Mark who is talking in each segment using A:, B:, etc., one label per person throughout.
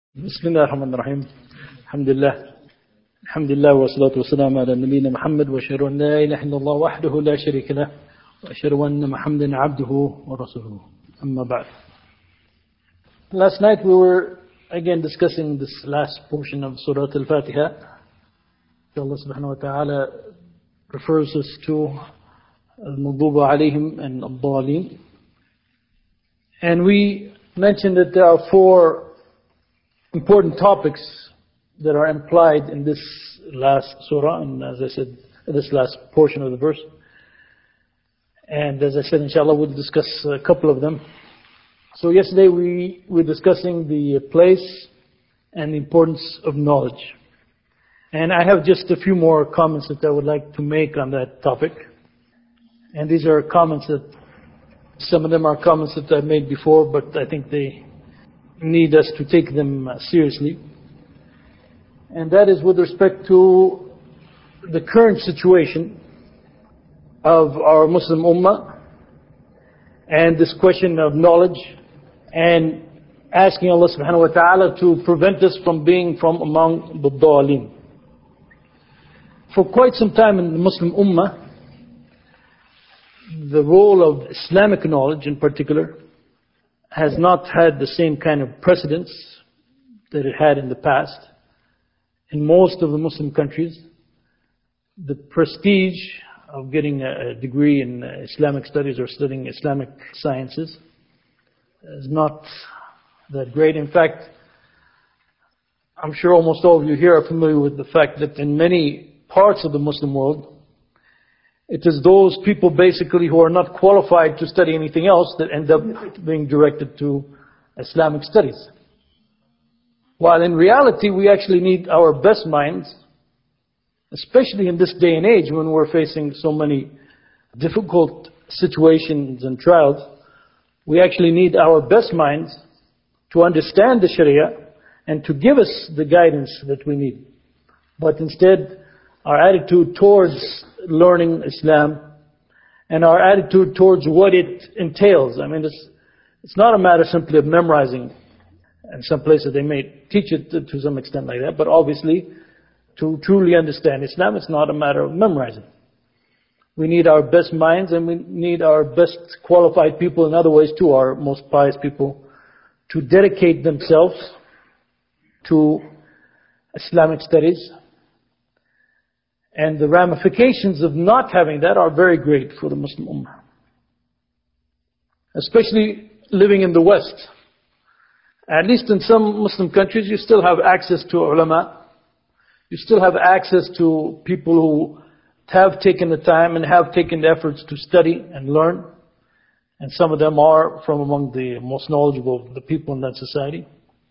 A: بسم الله الرحمن الرحيم. الحمد لله والصلاة والسلام على نبينا محمد وأشهد أن لا إله إلا الله وحده لا شريك له وأشهد أن محمدا عبده ورسوله أما بعد. Last night we were again discussing this last portion of Surah Al-Fatiha. Allah subhanahu wa ta'ala refers us to Al-Maghdubi alayhim and Ad-Dallin. And we mentioned that there are four important topics that are implied in this last surah, and as I said, this last portion of the verse. And as I said, inshallah, we'll discuss a couple of them. So yesterday we were discussing the place and the importance of knowledge. And I have just a few more comments that I would like to make on that topic. And these are comments that, some of them are comments that I've made before, but I think they need us to take them seriously. And that is with respect to the current situation of our Muslim Ummah and this question of knowledge, and asking Allah subhanahu wa ta'ala to prevent us from being from among the Dallin. For quite some time in the Muslim Ummah, the role of Islamic knowledge in particular has not had the same kind of precedence that it had in the past. In most of the Muslim countries, the prestige of getting a degree in Islamic studies or studying Islamic sciences is not that great. In fact, I'm sure almost all of you here are familiar with the fact that in many parts of the Muslim world, it is those people basically who are not qualified to study anything else that end up being directed to Islamic studies. While in reality we actually need our best minds, especially in this day and age when we're facing so many difficult situations and trials. We actually need our best minds to understand the Sharia and to give us the guidance that we need. But instead, our attitude towards learning Islam and our attitude towards what it entails. I mean, it's not a matter simply of memorizing. In some places they may teach it to some extent like that, but obviously to truly understand Islam, it's not a matter of memorizing. We need our best minds, and we need our best qualified people in other ways too, our most pious people, to dedicate themselves to Islamic studies. And the ramifications of not having that are very great for the Muslim Ummah. Especially living in the West. At least in some Muslim countries, you still have access to ulama. You still have access to people who have taken the time and have taken the efforts to study and learn. And some of them are from among the most knowledgeable of the people in that society.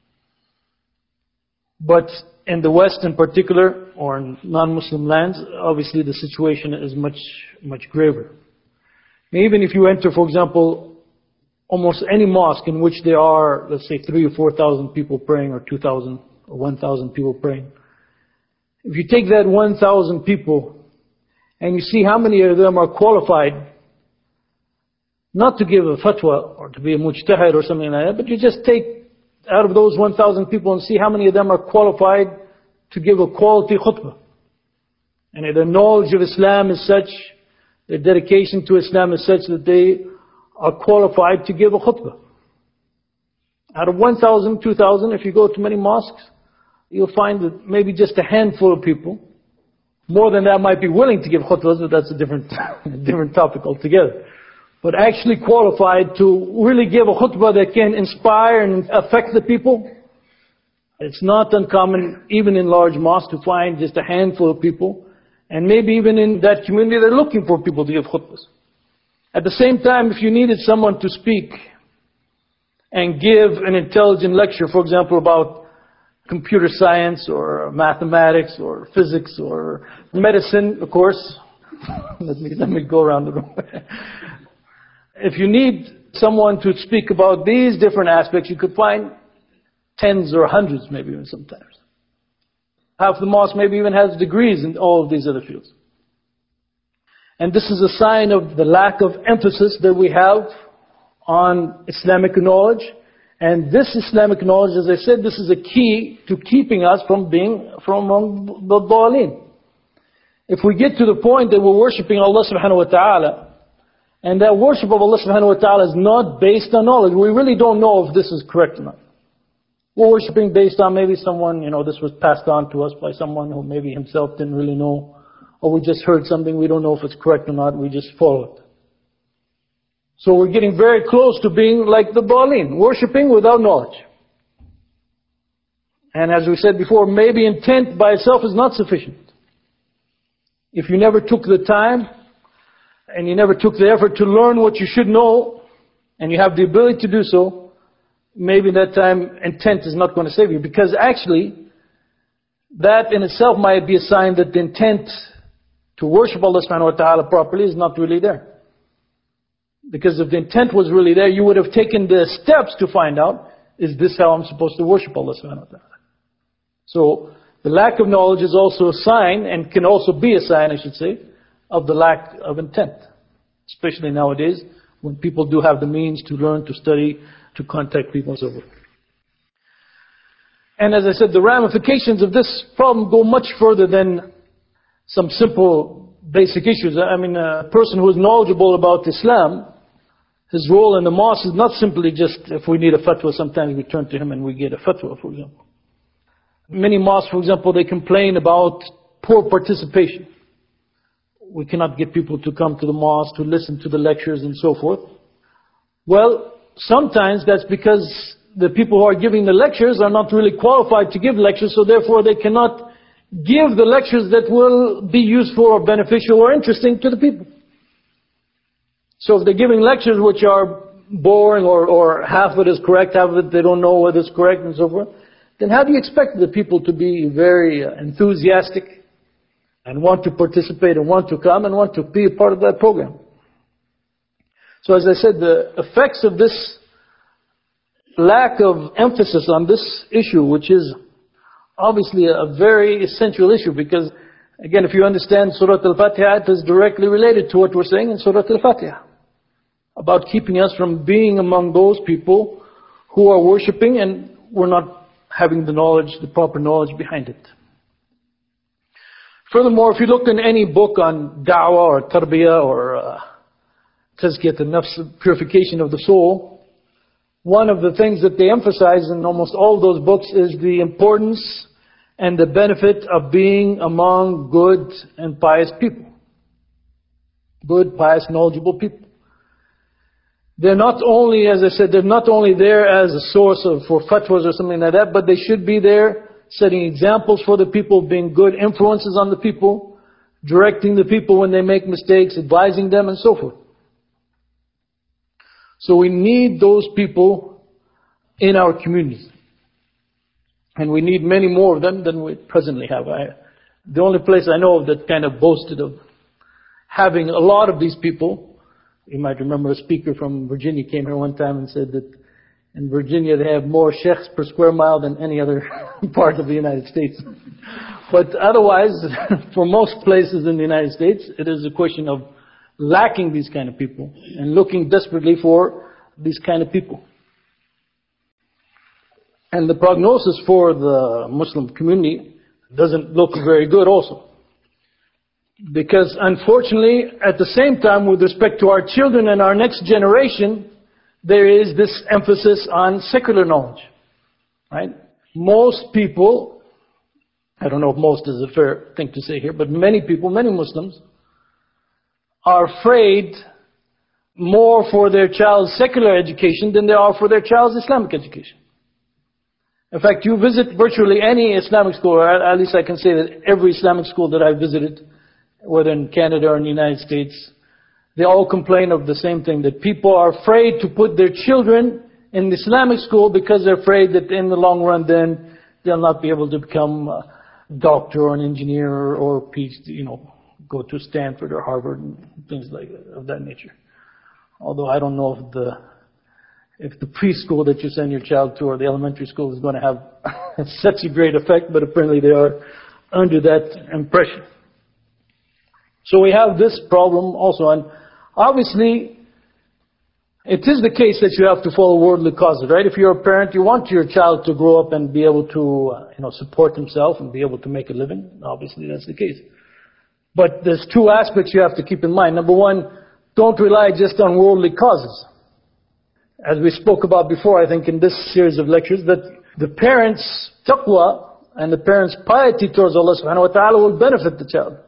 A: But in the West in particular, or in non-Muslim lands, obviously the situation is much, much graver. Even if you enter, for example, almost any mosque in which there are, let's say, 3,000 or 4,000 people praying, or 2,000 or 1,000 people praying, if you take that 1,000 people and you see how many of them are qualified not to give a fatwa or to be a mujtahid or something like that, but you just take out of those 1,000 people and see how many of them are qualified to give a quality khutbah. And their knowledge of Islam is such, their dedication to Islam is such that they are qualified to give a khutbah. Out of 1,000, 2,000, if you go to many mosques, you'll find that maybe just a handful of people, more than that, might be willing to give khutbahs, but that's a different topic altogether. But actually qualified to really give a khutbah that can inspire and affect the people. It's not uncommon, even in large mosques, to find just a handful of people. And maybe even in that community, they're looking for people to give khutbahs. At the same time, if you needed someone to speak and give an intelligent lecture, for example, about computer science or mathematics or physics or medicine, of course, let me go around the room. If you need someone to speak about these different aspects, you could find tens or hundreds, maybe even sometimes. Half the mosque maybe even has degrees in all of these other fields. And this is a sign of the lack of emphasis that we have on Islamic knowledge And this Islamic knowledge, as I said, this is a key to keeping us from being from among the Dhalin. If we get to the point that we're worshipping Allah subhanahu wa ta'ala, and that worship of Allah subhanahu wa ta'ala is not based on knowledge, we really don't know if this is correct or not. We're worshipping based on maybe someone, this was passed on to us by someone who maybe himself didn't really know, or we just heard something, we don't know if it's correct or not, we just follow it. So we're getting very close to being like the Dhalin, worshipping without knowledge. And as we said before, maybe intent by itself is not sufficient. If you never took the time, and you never took the effort to learn what you should know, and you have the ability to do so, maybe that time intent is not going to save you. Because actually, that in itself might be a sign that the intent to worship Allah subhanahu wa ta'ala properly is not really there. Because if the intent was really there, you would have taken the steps to find out, is this how I'm supposed to worship Allah subhanahu wa ta'ala? So, the lack of knowledge is also a sign, and can also be a sign, I should say, of the lack of intent. Especially nowadays, when people do have the means to learn, to study, to contact people and so forth. And as I said, the ramifications of this problem go much further than some simple basic issues. I mean, a person who is knowledgeable about Islam, his role in the mosque is not simply just, if we need a fatwa, sometimes we turn to him and we get a fatwa, for example. Many mosques, for example, they complain about poor participation. We cannot get people to come to the mosque, to listen to the lectures and so forth. Well, sometimes that's because the people who are giving the lectures are not really qualified to give lectures, so therefore they cannot give the lectures that will be useful or beneficial or interesting to the people. So if they're giving lectures which are boring or half of it is correct, half of it they don't know whether it's correct and so forth, then how do you expect the people to be very enthusiastic and want to participate and want to come and want to be a part of that program? So as I said, the effects of this lack of emphasis on this issue, which is obviously a very essential issue, because again, if you understand Surah Al-Fatiha, it is directly related to what we're saying in Surah Al-Fatiha, about keeping us from being among those people who are worshipping and we're not having the knowledge, the proper knowledge behind it. Furthermore, if you look in any book on da'wah or tarbiyah or tazkiyat al-nafs, purification of the soul, one of the things that they emphasize in almost all those books is the importance and the benefit of being among good and pious people. Good, pious, knowledgeable people. They're not only, as I said, they're not only there as a source for fatwas or something like that, but they should be there setting examples for the people, being good influences on the people, directing the people when they make mistakes, advising them and so forth. So we need those people in our communities. And we need many more of them than we presently have. The only place I know of that kind of boasted of having a lot of these people, you might remember a speaker from Virginia came here one time and said that in Virginia they have more sheikhs per square mile than any other part of the United States. But otherwise, for most places in the United States, it is a question of lacking these kind of people and looking desperately for these kind of people. And the prognosis for the Muslim community doesn't look very good also. Because unfortunately, at the same time, with respect to our children and our next generation, there is this emphasis on secular knowledge. Right? Most people, I don't know if most is a fair thing to say here, but many people, many Muslims, are afraid more for their child's secular education than they are for their child's Islamic education. In fact, you visit virtually any Islamic school, or at least I can say that every Islamic school that I visited, whether in Canada or in the United States, they all complain of the same thing, that people are afraid to put their children in the Islamic school because they're afraid that in the long run then they'll not be able to become a doctor or an engineer or PhD, go to Stanford or Harvard and things like that, of that nature. Although I don't know if the preschool that you send your child to or the elementary school is going to have such a great effect, but apparently they are under that impression. So we have this problem also, and obviously It is the case that you have to follow worldly causes, right? If you're a parent, you want your child to grow up and be able to, support himself and be able to make a living. Obviously, that's the case. But there's two aspects you have to keep in mind. Number one, don't rely just on worldly causes. As we spoke about before, I think in this series of lectures, that the parents' taqwa and the parents' piety towards Allah subhanahu wa ta'ala will benefit the child.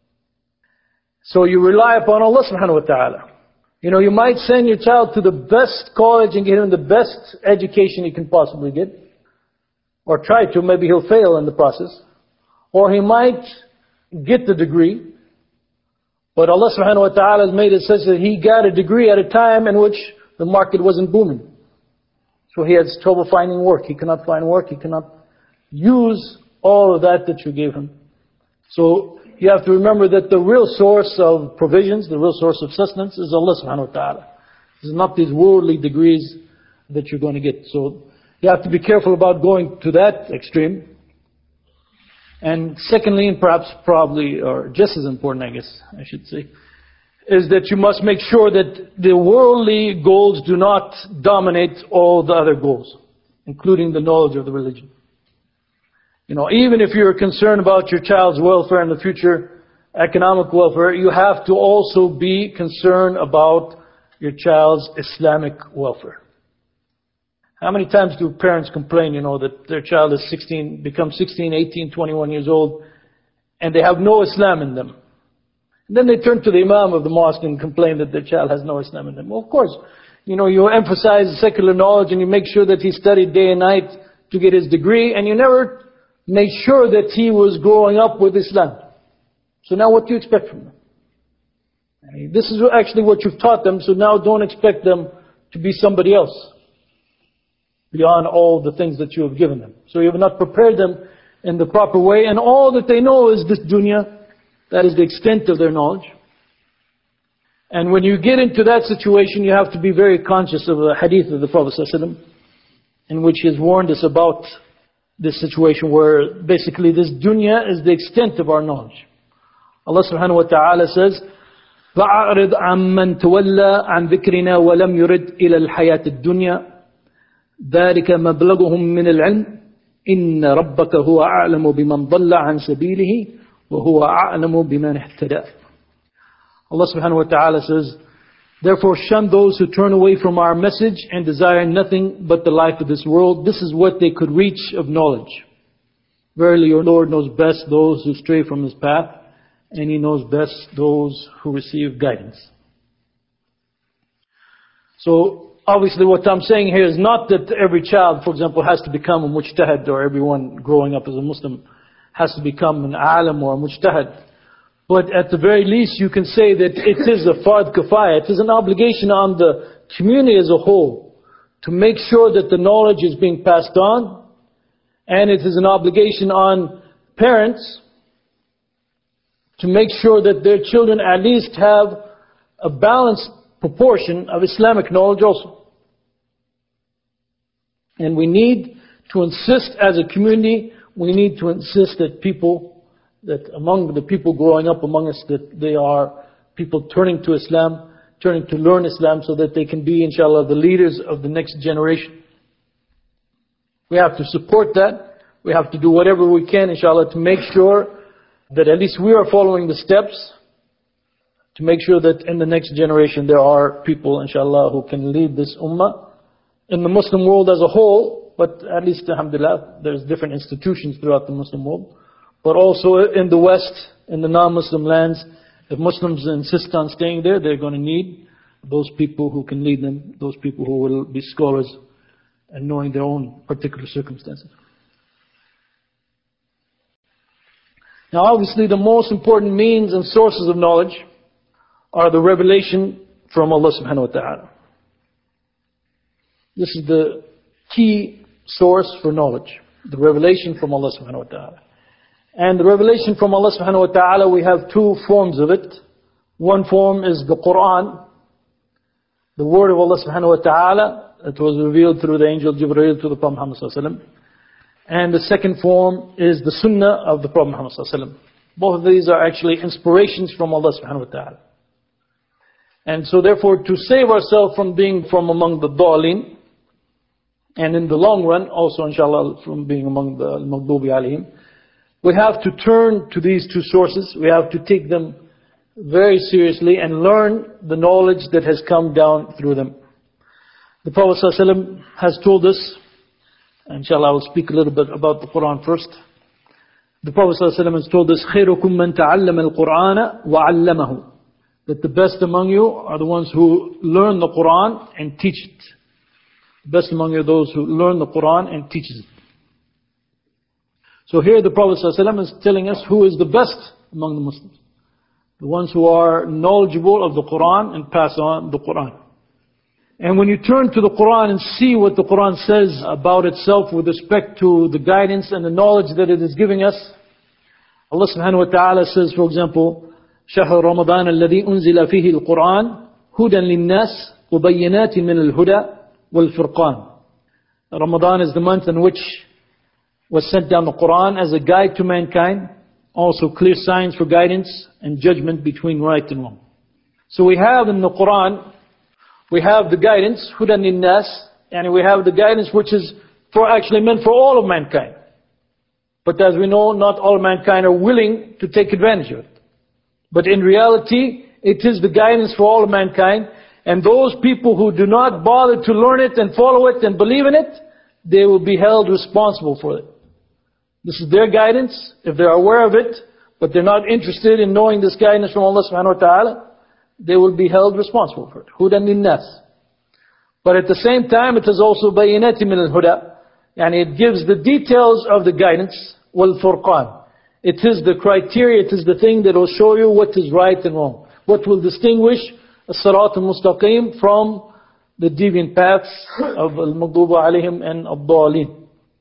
A: So you rely upon Allah subhanahu wa ta'ala. You might send your child to the best college and get him the best education he can possibly get. Or try to, maybe he'll fail in the process. Or he might get the degree. But Allah subhanahu wa ta'ala has made it such that he got a degree at a time in which the market wasn't booming. So he has trouble finding work. He cannot find work. He cannot use all of that you gave him. So you have to remember that the real source of provisions, the real source of sustenance is Allah subhanahu wa ta'ala. It's not these worldly degrees that you're going to get. So you have to be careful about going to that extreme. And secondly, and probably, or just as important, I guess I should say, is that you must make sure that the worldly goals do not dominate all the other goals, including the knowledge of the religion. Even if you're concerned about your child's welfare in the future, economic welfare, you have to also be concerned about your child's Islamic welfare. How many times do parents complain, that their child is becomes 16, 18, 21 years old, and they have no Islam in them? And then they turn to the Imam of the mosque and complain that their child has no Islam in them. Well, of course, you emphasize secular knowledge and you make sure that he studied day and night to get his degree, and you never made sure that he was growing up with Islam. So now what do you expect from them? This is actually what you've taught them, so now don't expect them to be somebody else beyond all the things that you have given them. So you have not prepared them in the proper way, and all that they know is this dunya. That is the extent of their knowledge. And when you get into that situation, you have to be very conscious of the hadith of the Prophet ﷺ, in which he has warned us about this situation where basically this dunya is the extent of our knowledge. Allah subhanahu wa ta'ala says, فَأَعْرِضْ عَمَّنْ تَوَلَّى عَنْ ذِكْرِنَا وَلَمْ يُرِدْ إِلَى الْحَيَاةِ الدُّنْيا ذَلِكَ مَبْلَغُهُم مِّنَ الْعِلْمِ إِنَّ رَبَّكَ هُوَ أَعْلَمُ بِمَنْ ضَلَّ عَنْ سَبِيلِهِ وَهُوَ أَعْلَمُ بِمَنْ اهْتَدَى. Allah subhanahu wa ta'ala says, therefore shun those who turn away from our message and desire nothing but the life of this world. This is what they could reach of knowledge. Verily your Lord knows best those who stray from His path, and He knows best those who receive guidance. So obviously what I'm saying here is not that every child, for example, has to become a mujtahid, or everyone growing up as a Muslim has to become an alim or a mujtahid. But at the very least, you can say that it is a fard kifaya. It is an obligation on the community as a whole to make sure that the knowledge is being passed on. And it is an obligation on parents to make sure that their children at least have a balanced proportion of Islamic knowledge also. And we need to insist as a community, we need to insist that among the people growing up among us, that they are people turning to Islam, turning to learn Islam so that they can be, inshallah, the leaders of the next generation. We have to support that. We have to do whatever we can, inshallah, to make sure that at least we are following the steps, to make sure that in the next generation there are people, inshallah, who can lead this ummah in the Muslim world as a whole, but at least, alhamdulillah, there's different institutions throughout the Muslim world. But also in the West, in the non-Muslim lands, if Muslims insist on staying there, they're going to need those people who can lead them, those people who will be scholars and knowing their own particular circumstances. Now obviously the most important means and sources of knowledge are the revelation from Allah subhanahu wa ta'ala. This is the key source for knowledge, the revelation from Allah subhanahu wa ta'ala. And the revelation from Allah subhanahu wa ta'ala, we have two forms of it. One form is the Quran, the word of Allah subhanahu wa ta'ala, that was revealed through the angel Jibreel to the Prophet Muhammad sallallahu alaihi wasallam. And the second form is the Sunnah of the Prophet Muhammad sallallahu alaihi wasallam. Both of these are actually inspirations from Allah subhanahu wa ta'ala. And so therefore, to save ourselves from being from among the dhalin, and in the long run, also inshallah, from being among the maghdubi alayhim, we have to turn to these two sources. We have to take them very seriously and learn the knowledge that has come down through them. The Prophet ﷺ has told us, inshallah I will speak a little bit about the Quran first. The Prophet ﷺ has told us, خَيْرُكُمْ مَنْ تَعَلَّمَ الْقُرْآنَ وَعَلَّمَهُ, that the best among you are the ones who learn the Quran and teach it. The best among you are those who learn the Quran and teaches it. So here the Prophet ﷺ is telling us who is the best among the Muslims. The ones who are knowledgeable of the Quran and pass on the Quran. And when you turn to the Quran and see what the Quran says about itself with respect to the guidance and the knowledge that it is giving us, Allah subhanahu wa ta'ala says, for example, شهر رمضان الذي أنزل فيه القرآن هدى للناس وبينات من الهدى والفرقان. Ramadan is the month in which was sent down the Quran as a guide to mankind, also clear signs for guidance and judgment between right and wrong. So we have in the Quran, we have the guidance, hudan linnas, and we have the guidance which is actually meant for all of mankind. But as we know, not all mankind are willing to take advantage of it. But in reality, it is the guidance for all of mankind. And those people who do not bother to learn it and follow it and believe in it, they will be held responsible for it. This is their guidance, if they're aware of it, but they're not interested in knowing this guidance from Allah subhanahu wa ta'ala, they will be held responsible for it. Hudan linnas. But at the same time, it is also bayinati min al-huda. And it gives the details of the guidance, wal furqan. It is the criteria, it is the thing that will show you what is right and wrong. What will distinguish as-sirat al-mustaqim from the deviant paths of al-maghdubi alayhim and ad-dhalin.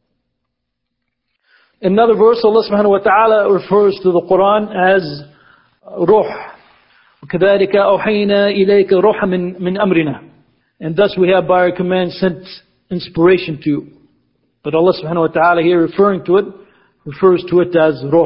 A: In another verse, Allah subhanahu wa ta'ala refers to the Quran as ruh. وَكَذَلِكَ أَوْحَيْنَا إِلَيْكَ رُوحًا مِنْ أَمْرِنَا. And thus we have by our command sent inspiration to you. But Allah subhanahu wa ta'ala here referring to it, refers to it as ruh.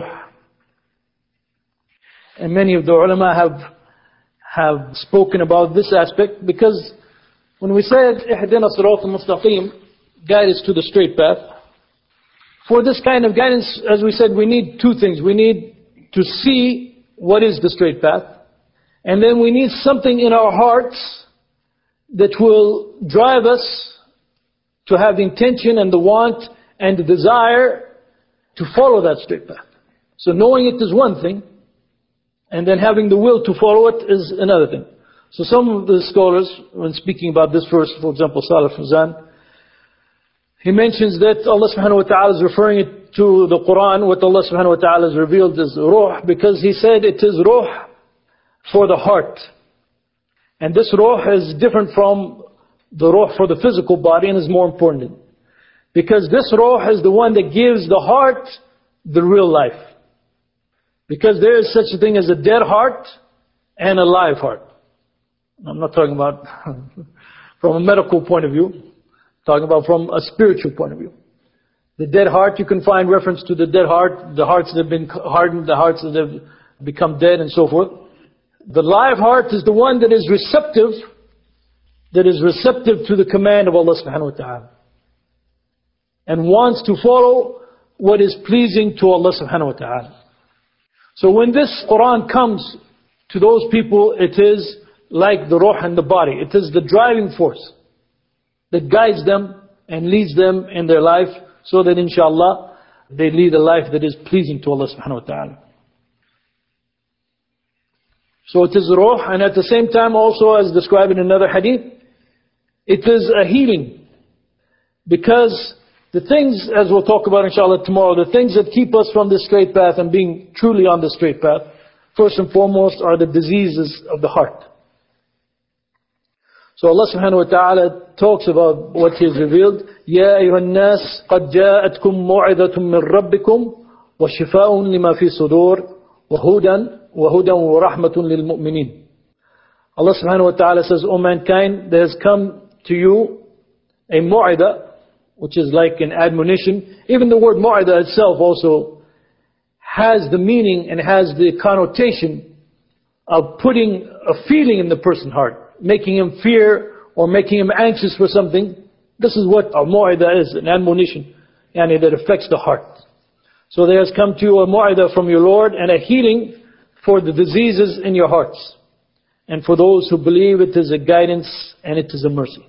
A: And many of the ulama have spoken about this aspect, because when we said اهدنا الصراط المستقيم, guide us to the straight path, for this kind of guidance, as we said, we need two things. We need to see what is the straight path, and then we need something in our hearts that will drive us to have the intention and the want and the desire to follow that straight path. So knowing it is one thing, and then having the will to follow it is another thing. So some of the scholars, when speaking about this verse, for example, Salih Fawzan, he mentions that Allah subhanahu wa ta'ala is referring it to the Quran, what Allah subhanahu wa ta'ala has revealed is ruh, because he said it is ruh for the heart. And this ruh is different from the ruh for the physical body and is more important. Because this ruh is the one that gives the heart the real life. Because there is such a thing as a dead heart and a live heart. I'm not talking about from a medical point of view. I'm talking about from a spiritual point of view. The dead heart, you can find reference to the dead heart, the hearts that have been hardened, the hearts that have become dead and so forth. The live heart is the one that is receptive to the command of Allah subhanahu wa ta'ala. And wants to follow what is pleasing to Allah subhanahu wa ta'ala. So when this Quran comes to those people, it is like the ruh and the body. It is the driving force that guides them and leads them in their life, so that inshallah they lead a life that is pleasing to Allah subhanahu wa ta'ala. So it is ruh, and at the same time also, as described in another hadith, it is a healing. Because the things, as we'll talk about inshallah tomorrow, the things that keep us from the straight path and being truly on the straight path, first and foremost are the diseases of the heart. So Allah subhanahu wa ta'ala talks about what He has revealed. يَا أَيُّهَا النَّاسِ قَدْ جَاءَتْكُمْ مُوعِظَةٌ مِّن رَبِّكُمْ وَشِفَاءٌ لِمَا فِي صُدُورٍ وَهُدًى وَرَحْمَةٌ لِلْمُؤْمِنِينَ. Allah subhanahu wa ta'ala says, O mankind, there has come to you a mu'idah, which is like an admonition. Even the word mu'idah itself also has the meaning and has the connotation of putting a feeling in the person's heart, making him fear or making him anxious for something. This is what a mu'idah is, an admonition, yani that affects the heart. So there has come to you a mu'idah from your Lord and a healing for the diseases in your hearts. And for those who believe, it is a guidance and it is a mercy.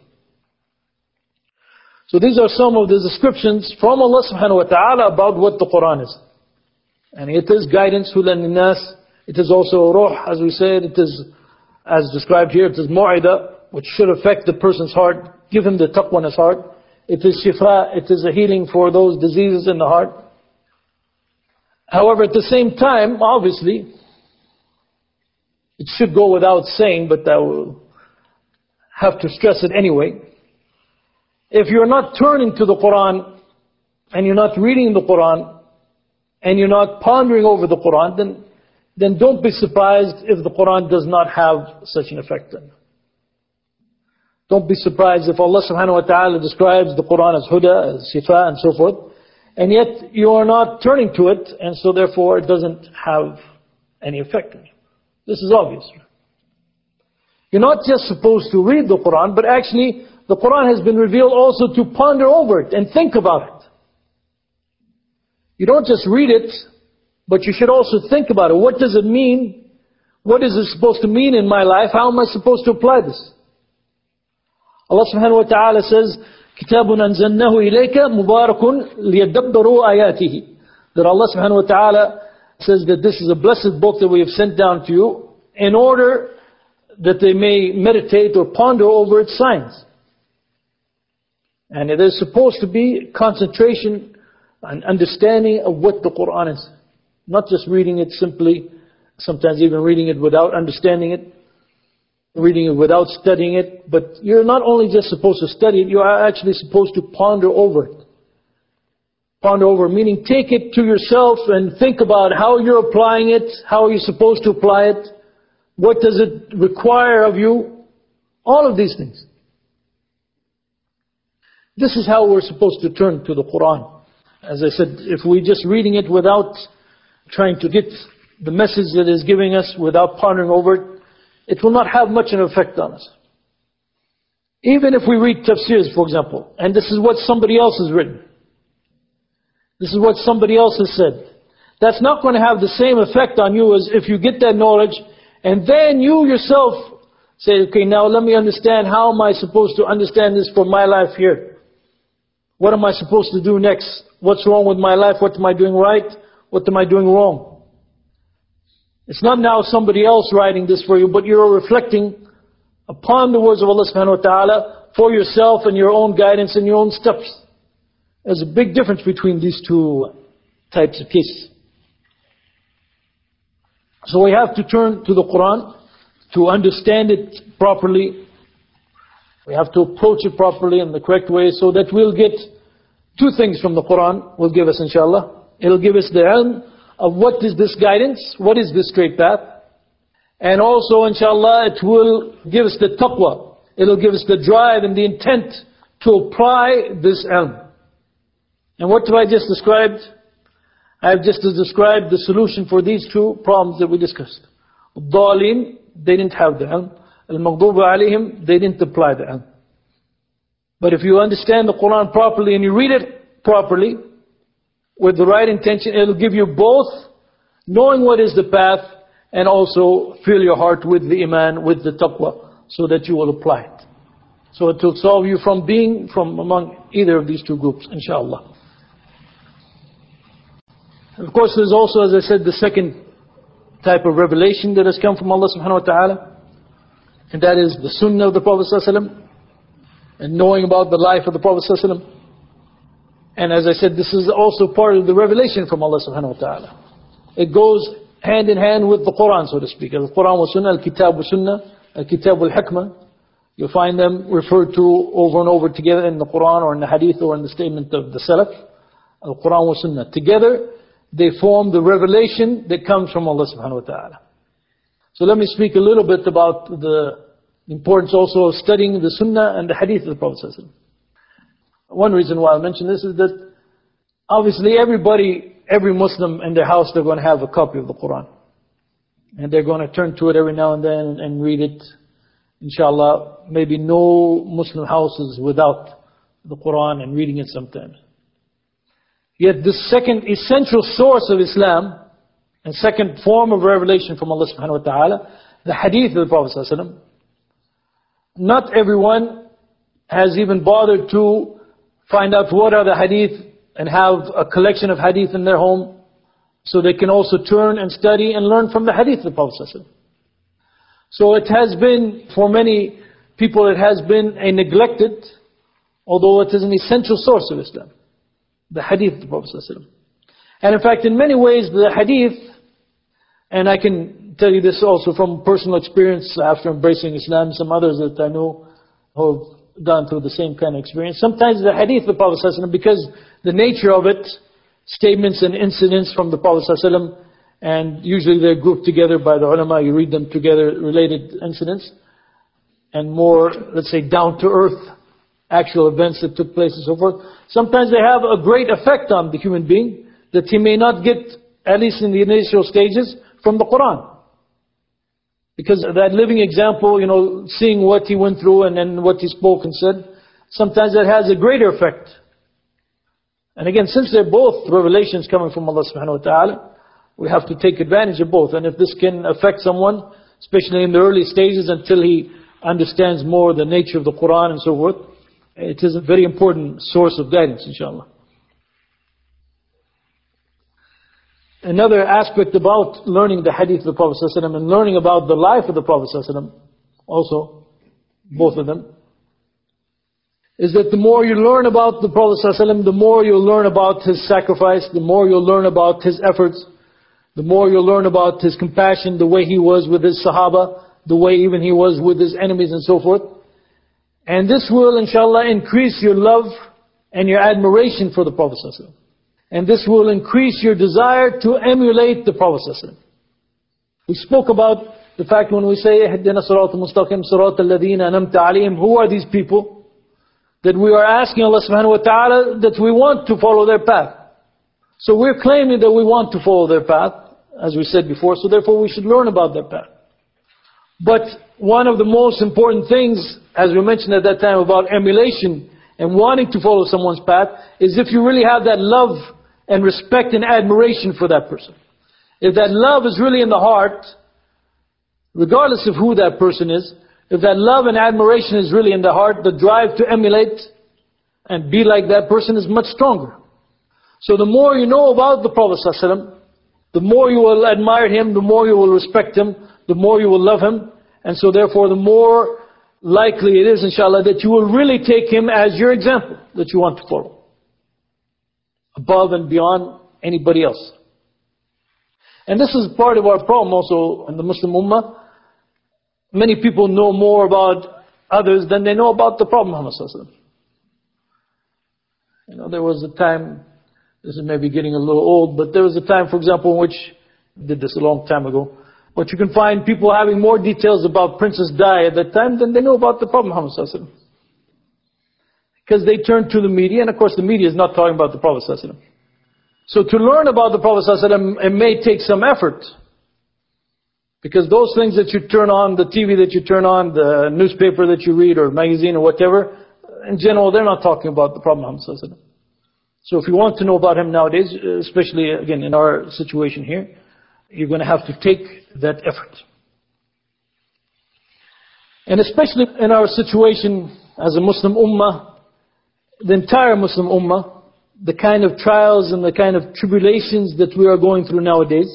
A: So these are some of the descriptions from Allah subhanahu wa ta'ala about what the Quran is. And it is guidance, hudan linnas. It is also ruh, as we said. It is, as described here, it is mu'idah, which should affect the person's heart, give him the taqwa in his heart. It is shifa, it is a healing for those diseases in the heart. However, at the same time, obviously, it should go without saying, but I will have to stress it anyway. If you're not turning to the Quran, and you're not reading the Quran, and you're not pondering over the Quran, then don't be surprised if the Quran does not have such an effect on you. Don't be surprised if Allah subhanahu wa ta'ala describes the Quran as huda, as shifa, and so forth, and yet you are not turning to it, and so therefore it doesn't have any effect on you. This is obvious. You're not just supposed to read the Quran, but actually the Quran has been revealed also to ponder over it and think about it. You don't just read it, but you should also think about it. What does it mean? What is it supposed to mean in my life? How am I supposed to apply this? Allah subhanahu wa ta'ala says, كِتَابٌ أَنزَلْنَاهُ إِلَيْكَ مُبَارَكٌ لِيَدَّبَّرُوا آيَاتِهِ. That Allah subhanahu wa ta'ala says that this is a blessed book that we have sent down to you in order that they may meditate or ponder over its signs. And it is supposed to be concentration and understanding of what the Quran is. Not just reading it simply, sometimes even reading it without understanding it, reading it without studying it. But you're not only just supposed to study it, you are actually supposed to ponder over it. Ponder over, meaning take it to yourself and think about how you're applying it, how are you supposed to apply it, what does it require of you, all of these things. This is how we're supposed to turn to the Quran. As I said, if we're just reading it without trying to get the message that it's giving us, without pondering over it, it will not have much of an effect on us. Even if we read tafsirs, for example, and this is what somebody else has written, this is what somebody else has said, that's not going to have the same effect on you as if you get that knowledge and then you yourself say, okay, now let me understand, how am I supposed to understand this for my life here? What am I supposed to do next? What's wrong with my life? What am I doing right? What am I doing wrong? It's not now somebody else writing this for you, but you're reflecting upon the words of Allah subhanahu wa ta'ala for yourself and your own guidance and your own steps. There's a big difference between these two types of cases. So we have to turn to the Quran to understand it properly. We have to approach it properly in the correct way so that we'll get two things from the Quran will give us, inshallah. It'll give us the ilm of what is this guidance, what is this straight path. And also, inshallah, it will give us the taqwa. It'll give us the drive and the intent to apply this ilm. And what have I just described? I have just described the solution for these two problems that we discussed. Ad-Dallin, they didn't have the ilm. Al-Maghdubi alayhim, they didn't apply the ilm. But if you understand the Quran properly and you read it properly, with the right intention, it'll give you both knowing what is the path and also fill your heart with the iman, with the taqwa, so that you will apply it. So it will solve you from being from among either of these two groups, inshallah. Of course, there's also, as I said, the second type of revelation that has come from Allah subhanahu wa ta'ala. And that is the sunnah of the Prophet ﷺ, and knowing about the life of the Prophet ﷺ. And as I said, this is also part of the revelation from Allah subhanahu wa ta'ala. It goes hand in hand with the Quran, so to speak. Al-Quran wa sunnah, al-kitab wa sunnah, al-kitab wal-hikmah. You'll find them referred to over and over together in the Quran or in the hadith or in the statement of the Salaf. Al-Quran wa sunnah. Together, they form the revelation that comes from Allah subhanahu wa ta'ala. So let me speak a little bit about the importance also of studying the Sunnah and the Hadith of the Prophet ﷺ. One reason why I mention this is that obviously every Muslim in their house, they're going to have a copy of the Quran. And they're going to turn to it every now and then and read it. Inshallah, maybe no Muslim houses without the Quran and reading it sometimes. Yet this second essential source of Islam and second form of revelation from Allah subhanahu wa ta'ala, the hadith of the Prophet sallallahu alaihi wasallam, not everyone has even bothered to find out what are the hadith and have a collection of hadith in their home so they can also turn and study and learn from the hadith of the Prophet sallallahu alaihi wasallam. So it has been, for many people, it has been a neglected, although it is an essential source of Islam, the hadith of the Prophet ﷺ. And in fact, in many ways, the hadith, and I can tell you this also from personal experience after embracing Islam, some others that I know who have gone through the same kind of experience. Sometimes the hadith of the Prophet ﷺ, because the nature of it, statements and incidents from the Prophet ﷺ, and usually they're grouped together by the ulama, you read them together, related incidents, and more, let's say, down-to-earth actual events that took place and so forth. Sometimes they have a great effect on the human being that he may not get, at least in the initial stages, from the Quran. Because that living example, seeing what he went through and then what he spoke and said, sometimes that has a greater effect. And again, since they're both revelations coming from Allah subhanahu wa ta'ala, we have to take advantage of both. And if this can affect someone, especially in the early stages until he understands more the nature of the Quran and so forth, it is a very important source of guidance, inshallah. Another aspect about learning the hadith of the Prophet ﷺ and learning about the life of the Prophet ﷺ, also, both of them, is that the more you learn about the Prophet ﷺ, the more you'll learn about his sacrifice, the more you'll learn about his efforts, the more you'll learn about his compassion, the way he was with his Sahaba, the way even he was with his enemies and so forth. And this will, inshallah, increase your love and your admiration for the Prophet ﷺ. And this will increase your desire to emulate the Prophet ﷺ. We spoke about the fact when we say, اهدنا الصراط المستقيم صراط الذين أنعمت عليهم, who are these people? That we are asking Allah subhanahu wa ta'ala that we want to follow their path. So we're claiming that we want to follow their path, as we said before, so therefore we should learn about their path. But one of the most important things, as we mentioned at that time about emulation and wanting to follow someone's path, is if you really have that love and respect and admiration for that person. If that love is really in the heart, regardless of who that person is, if that love and admiration is really in the heart, the drive to emulate and be like that person is much stronger. So the more you know about the Prophet ﷺ, the more you will admire him, the more you will respect him, the more you will love him. And so therefore the more likely it is, inshallah, that you will really take him as your example that you want to follow, above and beyond anybody else. And this is part of our problem also in the Muslim Ummah. Many people know more about others than they know about the Prophet Muhammad sallallahu alaihi wasallam. There was a time, this is maybe getting a little old, but there was a time, for example, in which, I did this a long time ago, but you can find people having more details about Princess Di at that time than they know about the Prophet Muhammad sallallahu alaihi wasallam. Because they turn to the media, and of course the media is not talking about the Prophet sallallahu alaihi wasallam. So to learn about the Prophet sallallahu alaihi wasallam, it may take some effort. Because those things that you turn on, the TV that you turn on, the newspaper that you read or magazine or whatever, in general they're not talking about the Prophet Muhammad sallallahu alaihi wasallam. So if you want to know about him nowadays, especially again in our situation here, you're going to have to take that effort. And especially in our situation as a Muslim Ummah, the entire Muslim Ummah, the kind of trials and the kind of tribulations that we are going through nowadays,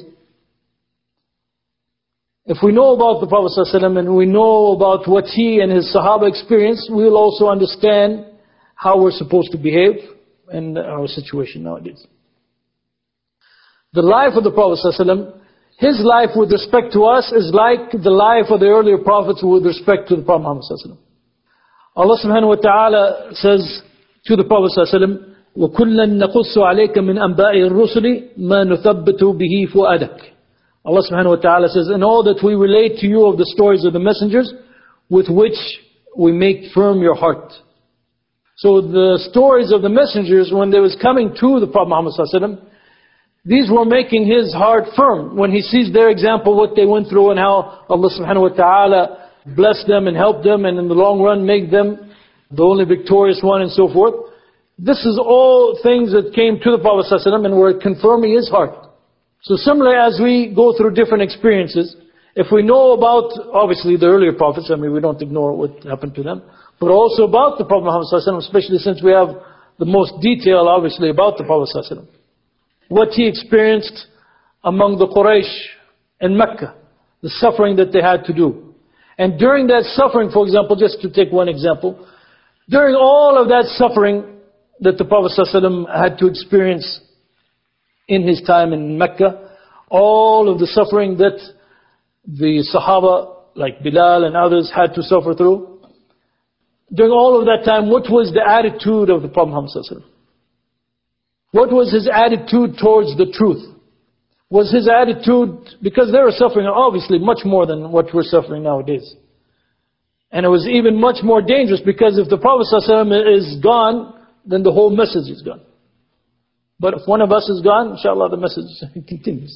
A: if we know about the Prophet ﷺ and we know about what he and his Sahaba experienced, we will also understand how we're supposed to behave in our situation nowadays. The life of the Prophet ﷺ, his life with respect to us is like the life of the earlier prophets with respect to the Prophet Muhammad ﷺ. Allah subhanahu wa ta'ala says to the Prophet ﷺ, وَكُلًّا نَقُصُّ عَلَيْكَ مِنْ أَنْبَاءِ الرُّسُلِ مَا نُثَبِّتُ بِهِ فُؤَادَكَ. Allah subhanahu wa ta'ala says, and all that we relate to you of the stories of the messengers, with which we make firm your heart. So the stories of the messengers, when they was coming to the Prophet Muhammad sallallahu alaihi wasallam, these were making his heart firm. When he sees their example, what they went through and how Allah subhanahu wa ta'ala blessed them and helped them and in the long run made them the only victorious one and so forth. This is all things that came to the Prophet ﷺ and were confirming his heart. So similarly, as we go through different experiences, if we know about, obviously, the earlier prophets, we don't ignore what happened to them, but also about the Prophet Muhammad ﷺ, especially since we have the most detail, obviously, about the Prophet ﷺ. What he experienced among the Quraysh in Mecca, the suffering that they had to do. And during that suffering, for example, just to take one example, during all of that suffering that the Prophet ﷺ had to experience in his time in Mecca, all of the suffering that the Sahaba, like Bilal and others, had to suffer through, during all of that time, what was the attitude of the Prophet Muhammad ﷺ? What was his attitude towards the truth? Was his attitude, because they were suffering obviously much more than what we're suffering nowadays. And it was even much more dangerous because if the Prophet ﷺ is gone, then the whole message is gone. But if one of us is gone, inshallah the message continues.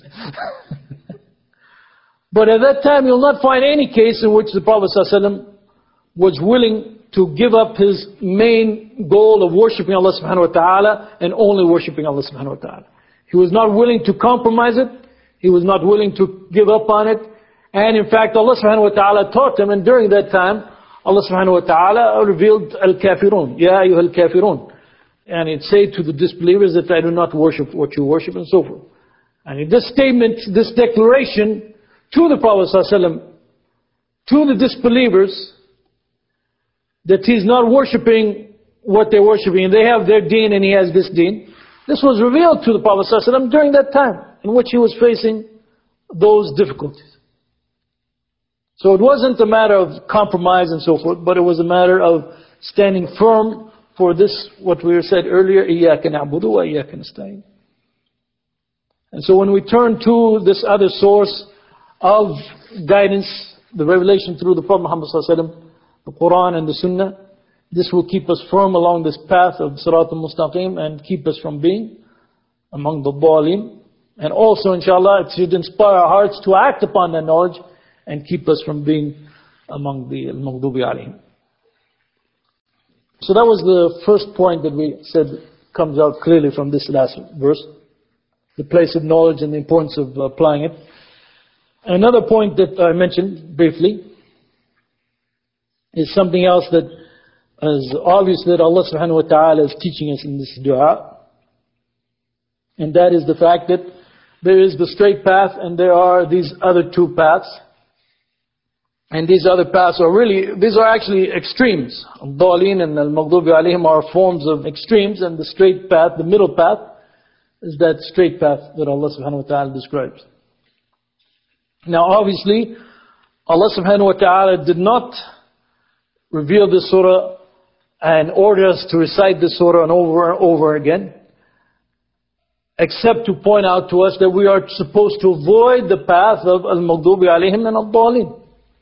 A: But at that time you'll not find any case in which the Prophet ﷺ was willing to give up his main goal of worshipping Allah subhanahu wa ta'ala and only worshipping Allah subhanahu wa ta'ala. He was not willing to compromise it. He was not willing to give up on it. And in fact, Allah subhanahu wa ta'ala taught him, and during that time, Allah subhanahu wa ta'ala revealed al-kafirun, ya ayyuha al-kafirun. And it said to the disbelievers that I do not worship what you worship and so forth. And in this statement, this declaration to the Prophet ﷺ, to the disbelievers, that he's not worshipping what they're worshipping, and they have their deen and he has this deen. This was revealed to the Prophet ﷺ during that time in which he was facing those difficulties. So it wasn't a matter of compromise and so forth, but it was a matter of standing firm for this, what we said earlier, إِيَّاكَ نَعْبُدُ وَإِيَّاكَ نَسْتَعِينُ. And so when we turn to this other source of guidance, the revelation through the Prophet Muhammad ﷺ, the Quran and the Sunnah, this will keep us firm along this path of Sirat al-Mustaqim and keep us from being among the Dhalim. And also, inshallah, it should inspire our hearts to act upon that knowledge and keep us from being among the Al-Maghdubi alayhim. So that was the first point that we said comes out clearly from this last verse. The place of knowledge and the importance of applying it. Another point that I mentioned briefly is something else that is obvious that Allah subhanahu wa ta'ala is teaching us in this dua. And that is the fact that there is the straight path and there are these other two paths. And these other paths are these are actually extremes. Al-Dhalin and Al-Maghdubi alayhim are forms of extremes, and the straight path, the middle path, is that straight path that Allah subhanahu wa ta'ala describes. Now obviously, Allah subhanahu wa ta'ala did not reveal this surah and order us to recite this surah and over again, except to point out to us that we are supposed to avoid the path of Al-Maghdubi alayhim and Al-Dhalin.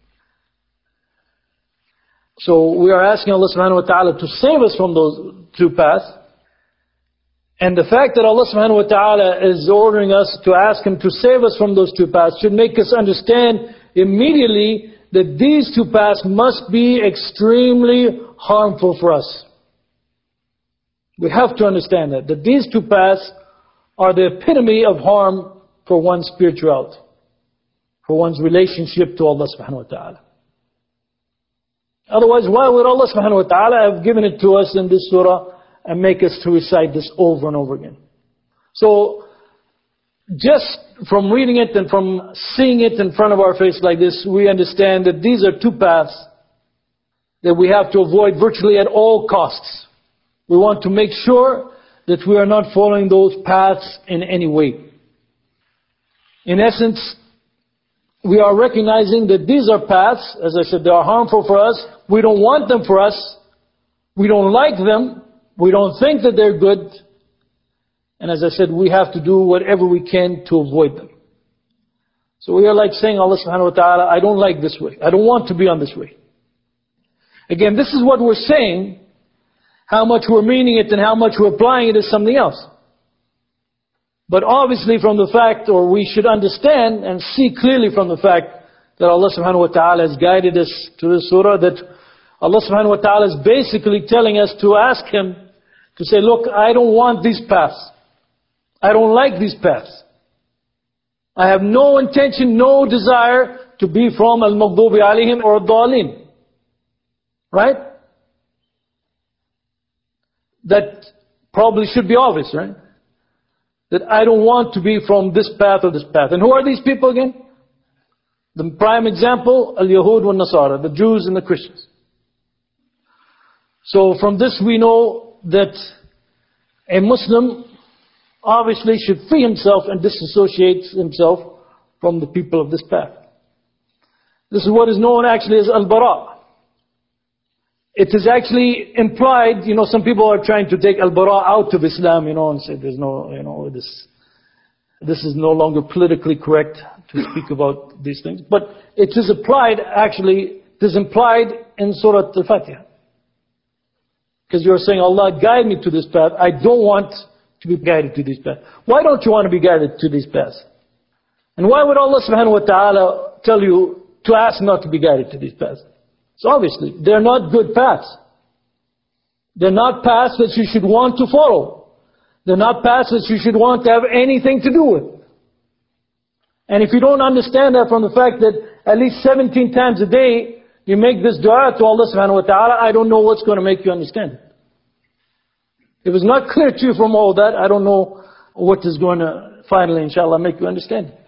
A: So we are asking Allah subhanahu wa ta'ala to save us from those two paths. And the fact that Allah subhanahu wa ta'ala is ordering us to ask Him to save us from those two paths should make us understand immediately that these two paths must be extremely harmful for us. We have to understand that these two paths are the epitome of harm for one's spirituality, for one's relationship to Allah subhanahu wa ta'ala. Otherwise, why would Allah subhanahu wa ta'ala have given it to us in this surah and make us to recite this over and over again? So, just from reading it and from seeing it in front of our face like this, we understand that these are two paths that we have to avoid virtually at all costs. We want to make sure that we are not following those paths in any way. In essence, we are recognizing that these are paths, as I said, they are harmful for us. We don't want them for us. We don't like them. We don't think that they're good. And as I said, we have to do whatever we can to avoid them. So we are like saying, Allah subhanahu wa ta'ala, I don't like this way. I don't want to be on this way. Again, this is what we're saying. How much we're meaning it and how much we're applying it is something else. But obviously from the fact, or we should understand and see clearly from the fact that Allah subhanahu wa ta'ala has guided us to this surah, that Allah subhanahu wa ta'ala is basically telling us to ask Him to say, look, I don't want these paths. I don't like these paths. I have no intention, no desire to be from al-maghdubi alayhim or ad-dallin. Right? That probably should be obvious, right? That I don't want to be from this path or this path. And who are these people again? The prime example, al-Yahud wa Nasara, the Jews and the Christians. So from this we know that a Muslim obviously should free himself and disassociate himself from the people of this path. This is what is known actually as al-bara. It is actually implied, some people are trying to take al-bara out of Islam, and say there's no, this is no longer politically correct to speak about these things. But it is applied, actually, it is implied in Surah Al-Fatiha. Because you're saying, Allah, guide me to this path. I don't want to be guided to this path. Why don't you want to be guided to these paths? And why would Allah subhanahu wa ta'ala tell you to ask not to be guided to these paths? So obviously, they're not good paths. They're not paths that you should want to follow. They're not paths that you should want to have anything to do with. And if you don't understand that from the fact that at least 17 times a day, you make this dua to Allah subhanahu wa ta'ala, I don't know what's going to make you understand it. If it's not clear to you from all that, I don't know what is going to finally, inshallah, make you understand it.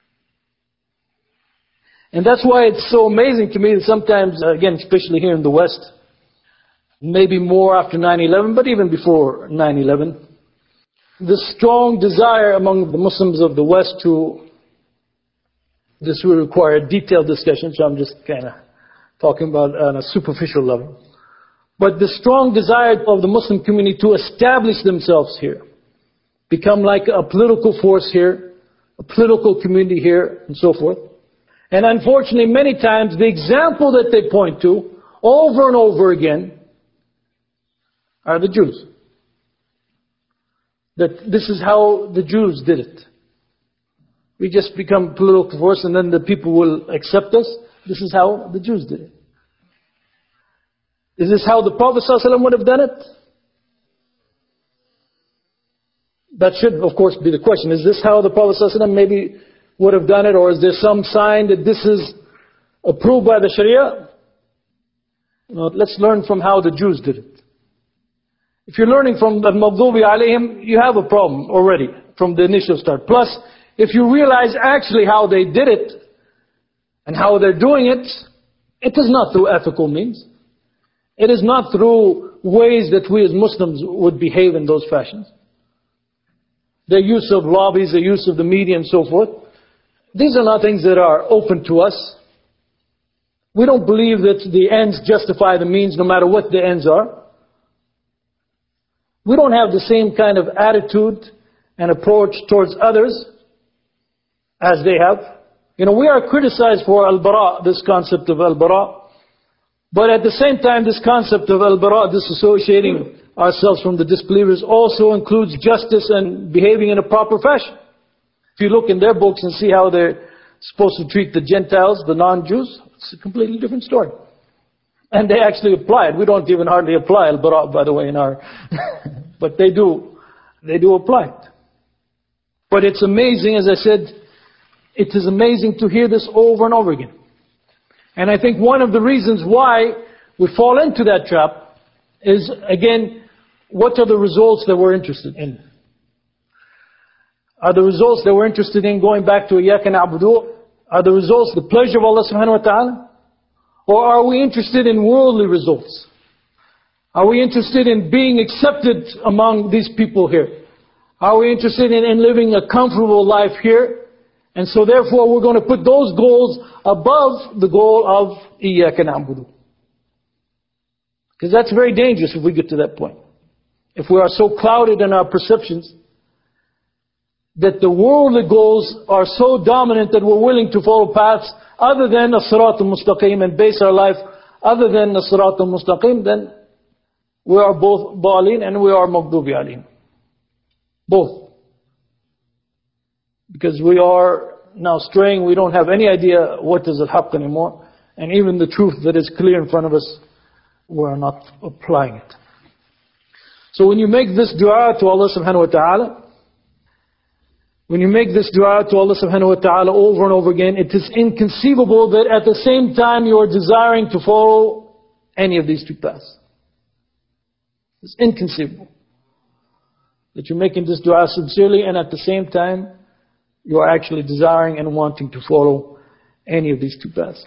A: And that's why it's so amazing to me that sometimes, again, especially here in the West, maybe more after 9/11, but even before 9/11, the strong desire among the Muslims of the West to, this will require a detailed discussion, so I'm just kind of talking about on a superficial level. But the strong desire of the Muslim community to establish themselves here, become like a political force here, a political community here, and so forth. And unfortunately, many times, the example that they point to, over and over again, are the Jews. That this is how the Jews did it. We just become political force and then the people will accept us. This is how the Jews did it. Is this how the Prophet ﷺ would have done it? That should, of course, be the question. Is this how the Prophet ﷺ maybe would have done it, or is there some sign that this is approved by the Sharia? Let's learn from how the Jews did it. If you're learning from the Maghdubi alayhim, you have a problem already from the initial start. Plus, if you realize actually how they did it and how they're doing it, it is not through ethical means. It is not through ways that we as Muslims would behave in those fashions. The use of lobbies, the use of the media and so forth. These are not things that are open to us. We don't believe that the ends justify the means no matter what the ends are. We don't have the same kind of attitude and approach towards others as they have. We are criticized for al-bara, this concept of al-bara. But at the same time, this concept of al-bara, disassociating ourselves from the disbelievers, also includes justice and behaving in a proper fashion. If you look in their books and see how they're supposed to treat the Gentiles, the non-Jews, it's a completely different story. And they actually apply it. We don't even hardly apply al-bara, by the way, in our... but they do apply it. But it's amazing, as I said, it is amazing to hear this over and over again. And I think one of the reasons why we fall into that trap is, again, what are the results that we're interested in? Are the results that we're interested in going back to Iyyaka na'budu? Are the results the pleasure of Allah subhanahu wa ta'ala? Or are we interested in worldly results? Are we interested in being accepted among these people here? Are we interested in living a comfortable life here? And so therefore we're going to put those goals above the goal of Iyyaka na'budu. Because that's very dangerous if we get to that point. If we are so clouded in our perceptions that the worldly goals are so dominant that we're willing to follow paths other than as-sirat al-mustaqim and base our life other than as-sirat al-mustaqim, then we are both dhalin and we are maghdubi alayhim. Both. Because we are now straying, we don't have any idea what is al-haqq anymore. And even the truth that is clear in front of us, we are not applying it. So when you make this dua to Allah subhanahu wa ta'ala, when you make this dua to Allah subhanahu wa ta'ala over and over again, it is inconceivable that at the same time you are desiring to follow any of these two paths. It's inconceivable that you're making this dua sincerely and at the same time you are actually desiring and wanting to follow any of these two paths.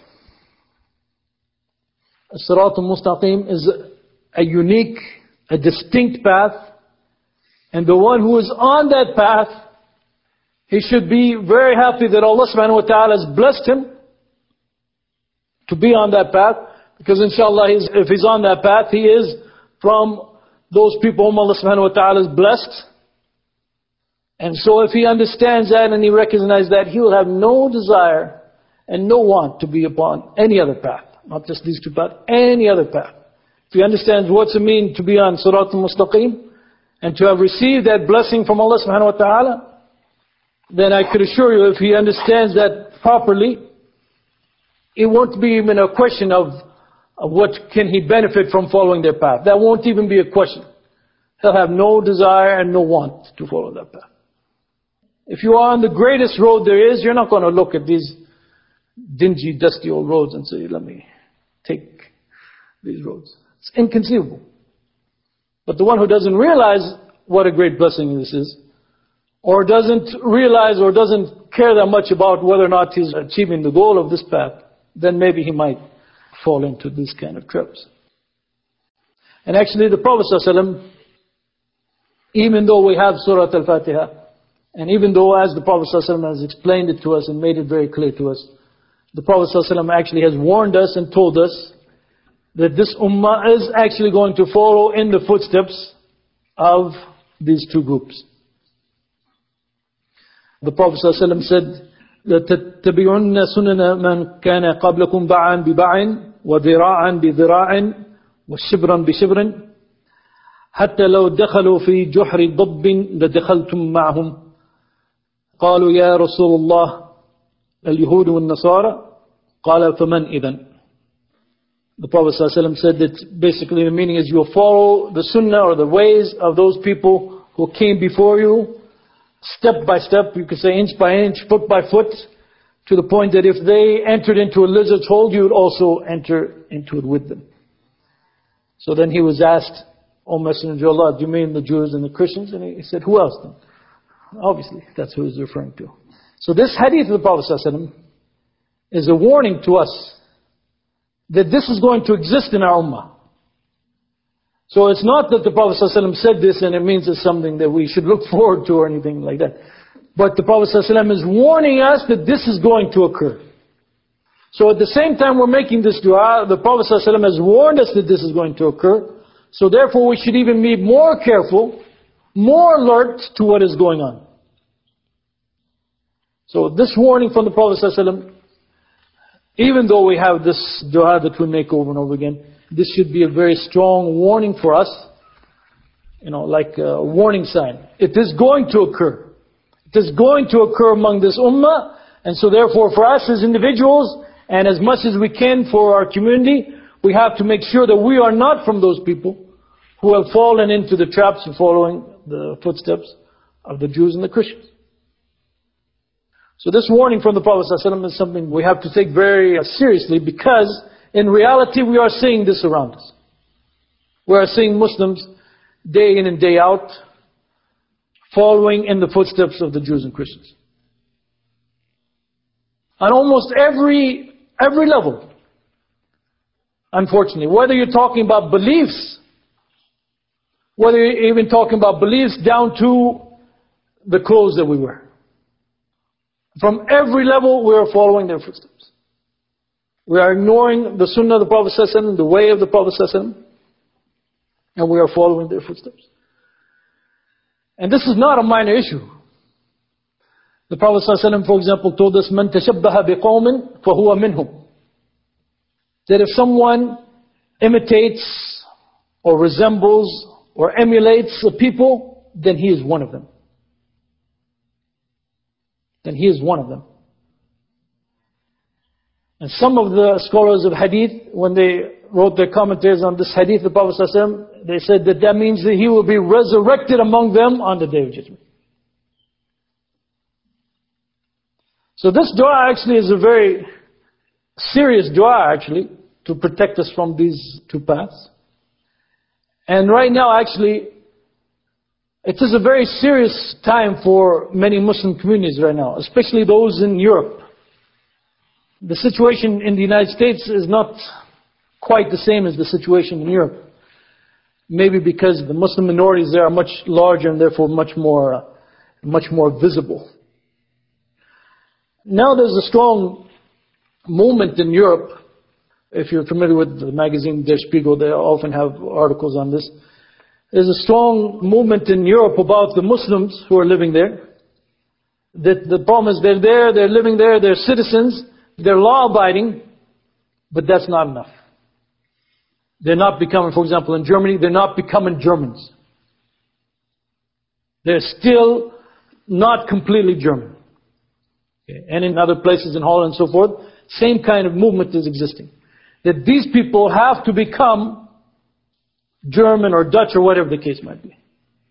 A: As-Sirat al-Mustaqim is a unique, a distinct path, and the one who is on that path, he should be very happy that Allah subhanahu wa ta'ala has blessed him to be on that path, because inshallah if he's on that path, he is from those people whom Allah subhanahu wa ta'ala has blessed. And so if he understands that and he recognizes that, he will have no desire and no want to be upon any other path. Not just these two paths, any other path. If he understands what's it mean to be on Sirat al-Mustaqim and to have received that blessing from Allah subhanahu wa ta'ala, then I could assure you if he understands that properly, it won't be even a question of what can he benefit from following their path. That won't even be a question. He'll have no desire and no want to follow that path. If you are on the greatest road there is, you're not going to look at these dingy, dusty old roads and say, let me take these roads. It's inconceivable. But the one who doesn't realize what a great blessing this is, or doesn't realize or doesn't care that much about whether or not he's achieving the goal of this path, then maybe he might fall into this kind of traps. And actually the Prophet ﷺ, even though we have Surah Al-Fatiha, and even though as the Prophet ﷺ has explained it to us and made it very clear to us, the Prophet ﷺ actually has warned us and told us that this ummah is actually going to follow in the footsteps of these two groups. The Prophet ﷺ said, لَتَتَّبِعُنَّ سُنَنَ مَنْ كَانَ قَبْلَكُمْ بَعًا بِبَعٍ وَذِرَاعًا بِذِرَاعٍ وَشِبْرًا بِشِبْرٍ حتى لو دخلوا في جحر ضب لدخلتم معهم قالوا يا رسول الله اليهود والنصارى قال فمن إذن. The Prophet ﷺ said that basically the meaning is you'll follow the sunnah or the ways of those people who came before you, step by step, you could say inch by inch, foot by foot, to the point that if they entered into a lizard's hole, you would also enter into it with them. So then he was asked, O Messenger of Allah, do you mean the Jews and the Christians? And he said, who else then? Obviously, that's who he's referring to. So this hadith of the Prophet ﷺ is a warning to us that this is going to exist in our ummah. So it's not that the Prophet ﷺ said this and it means it's something that we should look forward to or anything like that. But the Prophet ﷺ is warning us that this is going to occur. So at the same time we're making this dua, the Prophet ﷺ has warned us that this is going to occur. So therefore we should even be more careful, more alert to what is going on. So this warning from the Prophet ﷺ, even though we have this dua that we make over and over again, this should be a very strong warning for us, like a warning sign. It is going to occur. It is going to occur among this ummah, and so therefore for us as individuals, and as much as we can for our community, we have to make sure that we are not from those people who have fallen into the traps of following the footsteps of the Jews and the Christians. So this warning from the Prophet ﷺ is something we have to take very seriously, because in reality we are seeing this around us. We are seeing Muslims day in and day out following in the footsteps of the Jews and Christians. On almost every level. Unfortunately, whether you're talking about beliefs, whether you're even talking about beliefs down to the clothes that we wear. From every level, we are following their footsteps. We are ignoring the sunnah of the Prophet ﷺ, the way of the Prophet ﷺ, and we are following their footsteps. And this is not a minor issue. The Prophet ﷺ, for example, told us, مَنْ تَشَبَّهَ بِقَوْمٍ فَهُوَ مِنْهُمْ. That if someone imitates or resembles or emulates a people, then he is one of them. then he is one of them. And some of the scholars of hadith, when they wrote their commentaries on this hadith of the Prophet ﷺ, they said that means that he will be resurrected among them on the Day of Judgment. So this dua actually is a very serious dua actually, to protect us from these two paths. And right now actually, it is a very serious time for many Muslim communities right now, especially those in Europe. The situation in the United States is not quite the same as the situation in Europe. Maybe because the Muslim minorities there are much larger and therefore much more visible. Now there's a strong movement in Europe. If you're familiar with the magazine Der Spiegel, they often have articles on this. There's a strong movement in Europe about the Muslims who are living there. That the problem is they're there, they're living there, they're citizens, they're law-abiding, but that's not enough. They're not becoming, for example, in Germany, they're not becoming Germans. They're still not completely German. Okay. And in other places in Holland and so forth, same kind of movement is existing. That these people have to become German or Dutch or whatever the case might be. In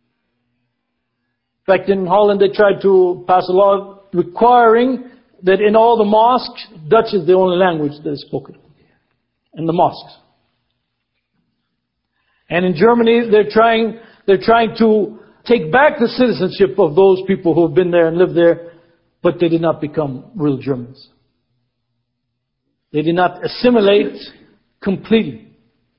A: fact, in Holland they tried to pass a law requiring that in all the mosques, Dutch is the only language that is spoken in the mosques. And in Germany, they're trying to take back the citizenship of those people who have been there and lived there, but they did not become real Germans. They did not assimilate completely.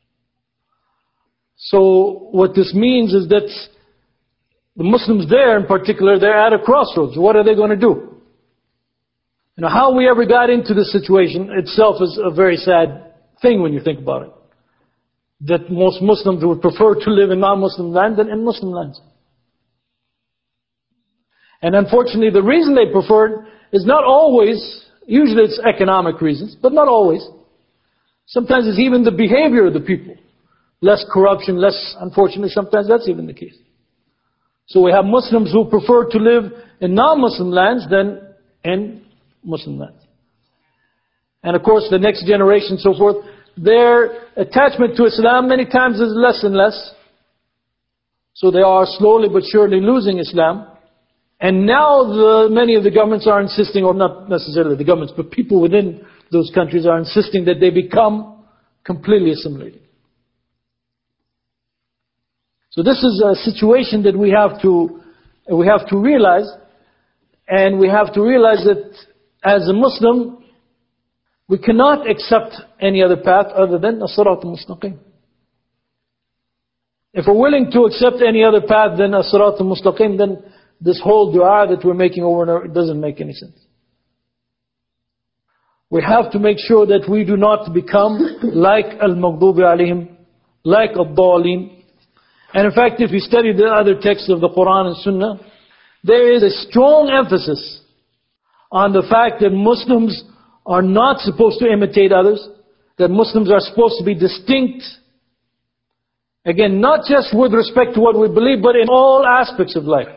A: So what this means is that the Muslims there in particular, they're at a crossroads. What are they going to do? You know, how we ever got into this situation itself is a very sad thing when you think about it. That most Muslims would prefer to live in non-Muslim land than in Muslim lands. And unfortunately, the reason they prefer it is not always, usually it's economic reasons, but not always. Sometimes it's even the behavior of the people. Less corruption, unfortunately, sometimes that's even the case. So we have Muslims who prefer to live in non-Muslim lands than in Muslim lands. And of course, the next generation, so forth, their attachment to Islam many times is less and less. So they are slowly but surely losing Islam. And now many of the governments are insisting, or not necessarily the governments, but people within those countries are insisting that they become completely assimilated. So this is a situation that we have to realize, and we have to realize that as a Muslim, we cannot accept any other path other than as-sirat al-mustaqim. If we're willing to accept any other path than as-sirat al-mustaqim, then this whole dua that we're making over and over, it doesn't make any sense. We have to make sure that we do not become like al-maghdubi alayhim, like al-dhalin. And in fact, if you study the other texts of the Quran and Sunnah, there is a strong emphasis on the fact that Muslims are not supposed to imitate others, that Muslims are supposed to be distinct. Again, not just with respect to what we believe, but in all aspects of life.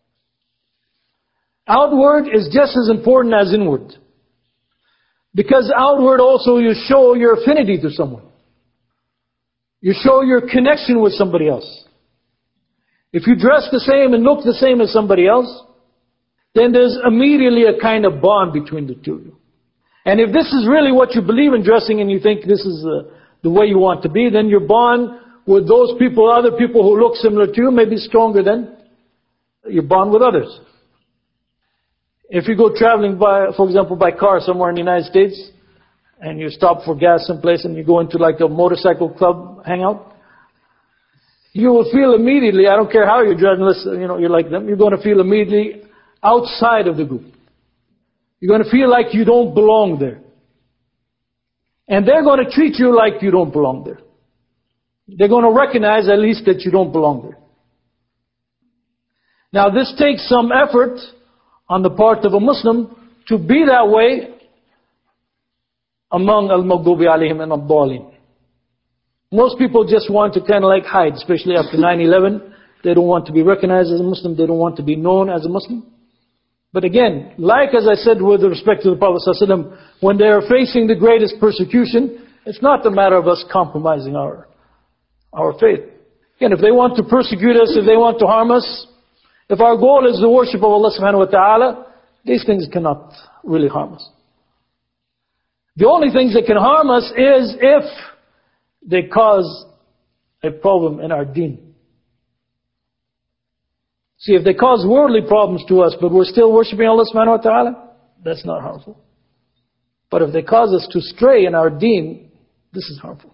A: Outward is just as important as inward. Because outward also you show your affinity to someone. You show your connection with somebody else. If you dress the same and look the same as somebody else, then there's immediately a kind of bond between the two of you. And if this is really what you believe in dressing and you think this is the way you want to be, then your bond with those people, other people who look similar to you, may be stronger than your bond with others. If you go traveling for example, by car somewhere in the United States, and you stop for gas someplace and you go into like a motorcycle club hangout, you will feel immediately, I don't care how you're dressed, unless you're like them, you're going to feel immediately outside of the group. You're going to feel like you don't belong there. And they're going to treat you like you don't belong there. They're going to recognize at least that you don't belong there. Now this takes some effort on the part of a Muslim to be that way among al-maghdubi alayhim and al-dhalin. Most people just want to kind of like hide, especially after 9/11. They don't want to be recognized as a Muslim. They don't want to be known as a Muslim. But again, like as I said with respect to the Prophet ﷺ, when they are facing the greatest persecution, it's not a matter of us compromising our faith. Again, if they want to persecute us, if they want to harm us, if our goal is the worship of Allah subhanahu wa ta'ala, these things cannot really harm us. The only things that can harm us is if they cause a problem in our deen. See, if they cause worldly problems to us, but we're still worshipping Allah subhanahu wa ta'ala, that's not harmful. But if they cause us to stray in our deen, this is harmful.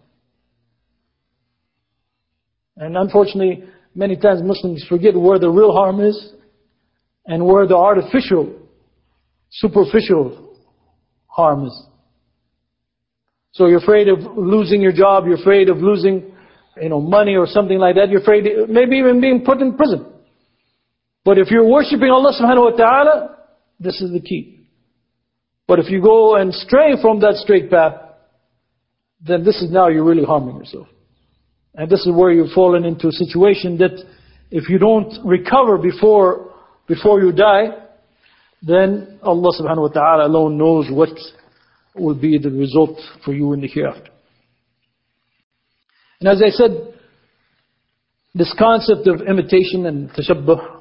A: And unfortunately, many times Muslims forget where the real harm is and where the artificial, superficial harm is. So you're afraid of losing your job, you're afraid of losing, money or something like that. You're afraid maybe even being put in prison. But if you're worshipping Allah subhanahu wa ta'ala, this is the key. But if you go and stray from that straight path, then this is now you're really harming yourself. And this is where you've fallen into a situation that if you don't recover before you die, then Allah subhanahu wa ta'ala alone knows what will be the result for you in the hereafter. And as I said, this concept of imitation and tashabbuh,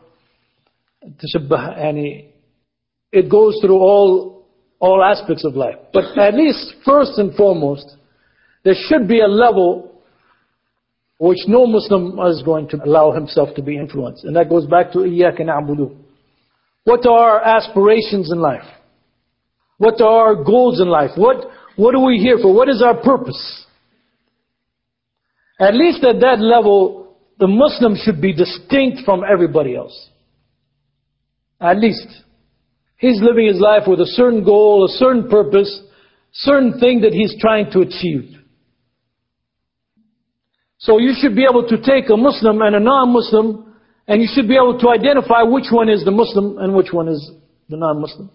A: it goes through all aspects of life. But at least first and foremost, there should be a level which no Muslim is going to allow himself to be influenced. And that goes back to إِيَّاكَ نَعْبُدُ. What are our aspirations in life? What are our goals in life? What are we here for? What is our purpose? At least at that level, the Muslim should be distinct from everybody else. At least. He's living his life with a certain goal, a certain purpose, certain thing that he's trying to achieve. So you should be able to take a Muslim and a non-Muslim, and you should be able to identify which one is the Muslim and which one is the non-Muslim.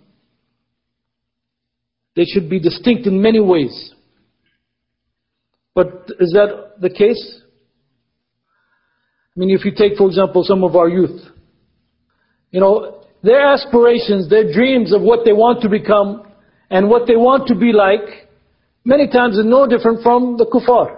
A: They should be distinct in many ways. But is that the case? I mean, if you take, for example, some of our youth, their aspirations, their dreams of what they want to become and what they want to be like, many times is no different from the kuffar.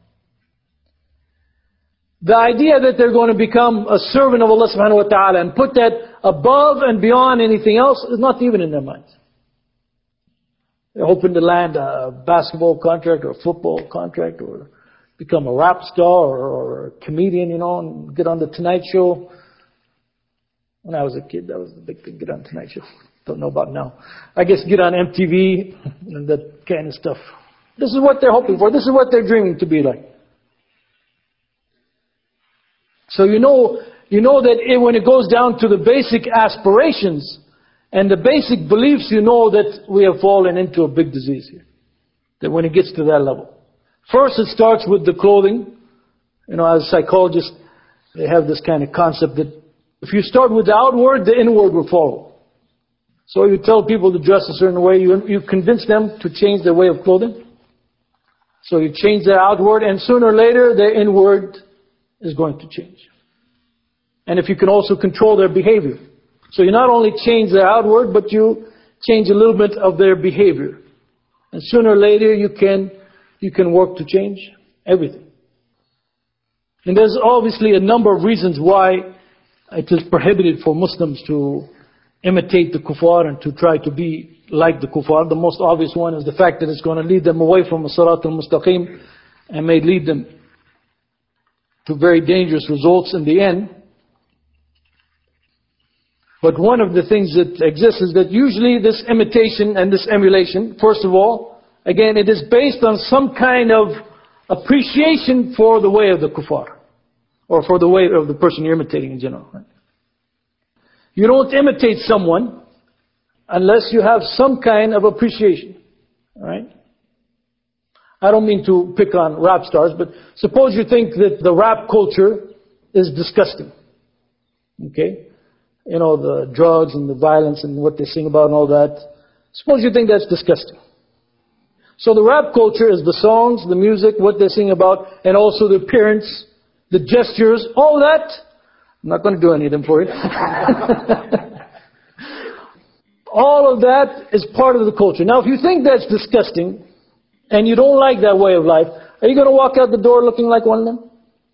A: The idea that they're going to become a servant of Allah subhanahu wa ta'ala and put that above and beyond anything else is not even in their minds. They're hoping to land a basketball contract or a football contract or become a rap star or a comedian, and get on the Tonight Show. When I was a kid, that was the big thing, get on Tonight Show. Don't know about now. I guess get on MTV and that kind of stuff. This is what they're hoping for. This is what they're dreaming to be like. So you know that when it goes down to the basic aspirations and the basic beliefs, you know that we have fallen into a big disease here. That when it gets to that level. First it starts with the clothing. As psychologists, they have this kind of concept that if you start with the outward, the inward will follow. So you tell people to dress a certain way, you convince them to change their way of clothing. So you change their outward, and sooner or later their inward is going to change. And if you can also control their behavior. So you not only change their outward, but you change a little bit of their behavior. And sooner or later you can work to change everything. And there's obviously a number of reasons why it is prohibited for Muslims to imitate the kuffar and to try to be like the kuffar. The most obvious one is the fact that it's going to lead them away from as-sirat al-mustaqim and may lead them to very dangerous results in the end. But one of the things that exists is that usually this imitation and this emulation, first of all, again, it is based on some kind of appreciation for the way of the kuffar, or for the way of the person you're imitating in general. Right? You don't imitate someone unless you have some kind of appreciation. Right? I don't mean to pick on rap stars, but suppose you think that the rap culture is disgusting. Okay? The drugs and the violence and what they sing about and all that. Suppose you think that's disgusting. So the rap culture is the songs, the music, what they sing about, and also the appearance, the gestures, all that. I'm not going to do any of them for you. All of that is part of the culture. Now, if you think that's disgusting and you don't like that way of life, are you going to walk out the door looking like one of them?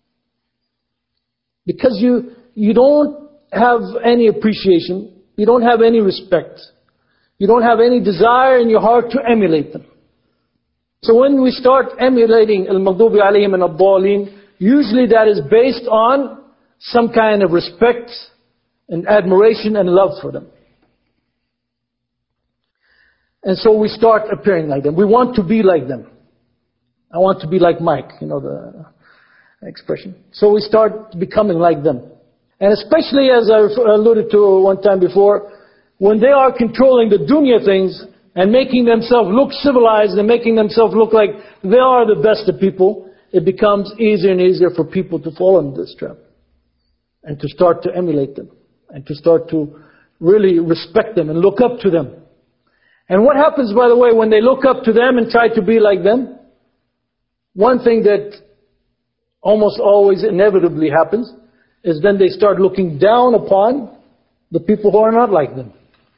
A: Because you don't have any appreciation, you don't have any respect, you don't have any desire in your heart to emulate them. So when we start emulating al-maghdubi alayhim and ad-dallin, usually that is based on some kind of respect and admiration and love for them. And so we start appearing like them. We want to be like them. I want to be like Mike, you know the expression. So we start becoming like them. And especially, as I alluded to one time before, when they are controlling the dunya things and making themselves look civilized and making themselves look like they are the best of people, it becomes easier and easier for people to fall into this trap and to start to emulate them and to start to really respect them and look up to them. And what happens, by the way, when they look up to them and try to be like them? One thing that almost always inevitably happens is then they start looking down upon the people who are not like them.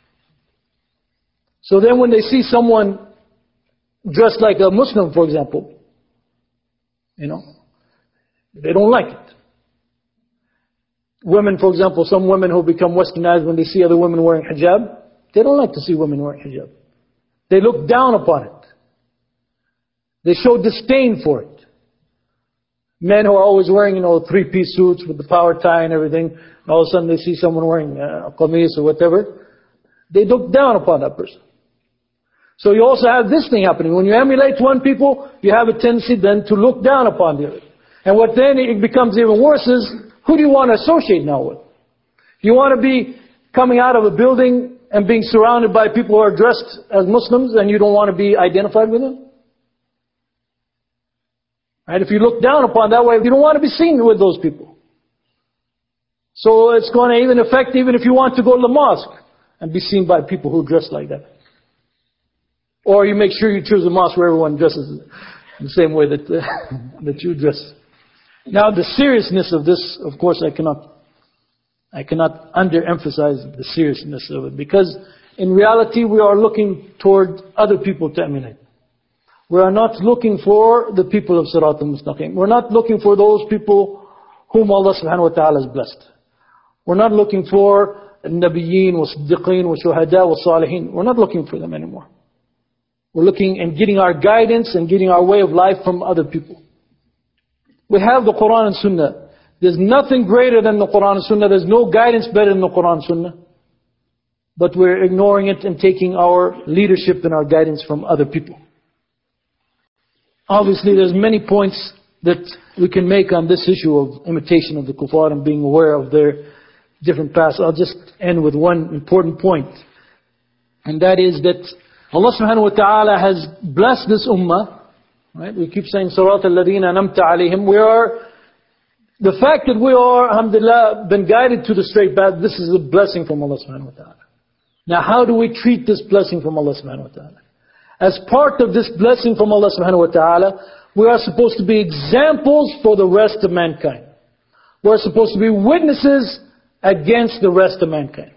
A: So then when they see someone dressed like a Muslim, for example, you know, they don't like it. Women, for example, some women who become westernized, when they see other women wearing hijab, they don't like to see women wearing hijab. They look down upon it. They show disdain for it. Men who are always wearing, you know, three-piece suits with the power tie and everything, and all of a sudden they see someone wearing a qamis or whatever, they look down upon that person. So you also have this thing happening. When you emulate one people, you have a tendency then to look down upon the other. And what then it becomes even worse is, who do you want to associate now with? You want to be coming out of a building and being surrounded by people who are dressed as Muslims and you don't want to be identified with them? Right? If you look down upon that way, you don't want to be seen with those people. So it's going to even affect even if you want to go to the mosque and be seen by people who dress like that. Or you make sure you choose a mosque where everyone dresses the same way that that you dress. Now the seriousness of this, of course, I cannot underemphasize the seriousness of it, because in reality we are looking toward other people to emulate. We are not looking for the people of Sirat al-Mustaqim. We're not looking for those people whom Allah subhanahu wa ta'ala has blessed. We're not looking for Nabiyyin wa Siddiqeen wa Shuhada wa Salihin. We're not looking for them anymore. We're looking and getting our guidance and getting our way of life from other people. We have the Quran and Sunnah. There's nothing greater than the Quran and Sunnah. There's no guidance better than the Quran and Sunnah. But we're ignoring it and taking our leadership and our guidance from other people. Obviously, there's many points that we can make on this issue of imitation of the kuffar and being aware of their different paths. I'll just end with one important point. And that is that Allah subhanahu wa ta'ala has blessed this ummah. Right? We keep saying, Surat al-Ladina anamta alayhim. The fact that we are, alhamdulillah, been guided to the straight path, this is a blessing from Allah subhanahu wa ta'ala. Now how do we treat this blessing from Allah subhanahu wa ta'ala? As part of this blessing from Allah subhanahu wa ta'ala, we are supposed to be examples for the rest of mankind. We are supposed to be witnesses against the rest of mankind.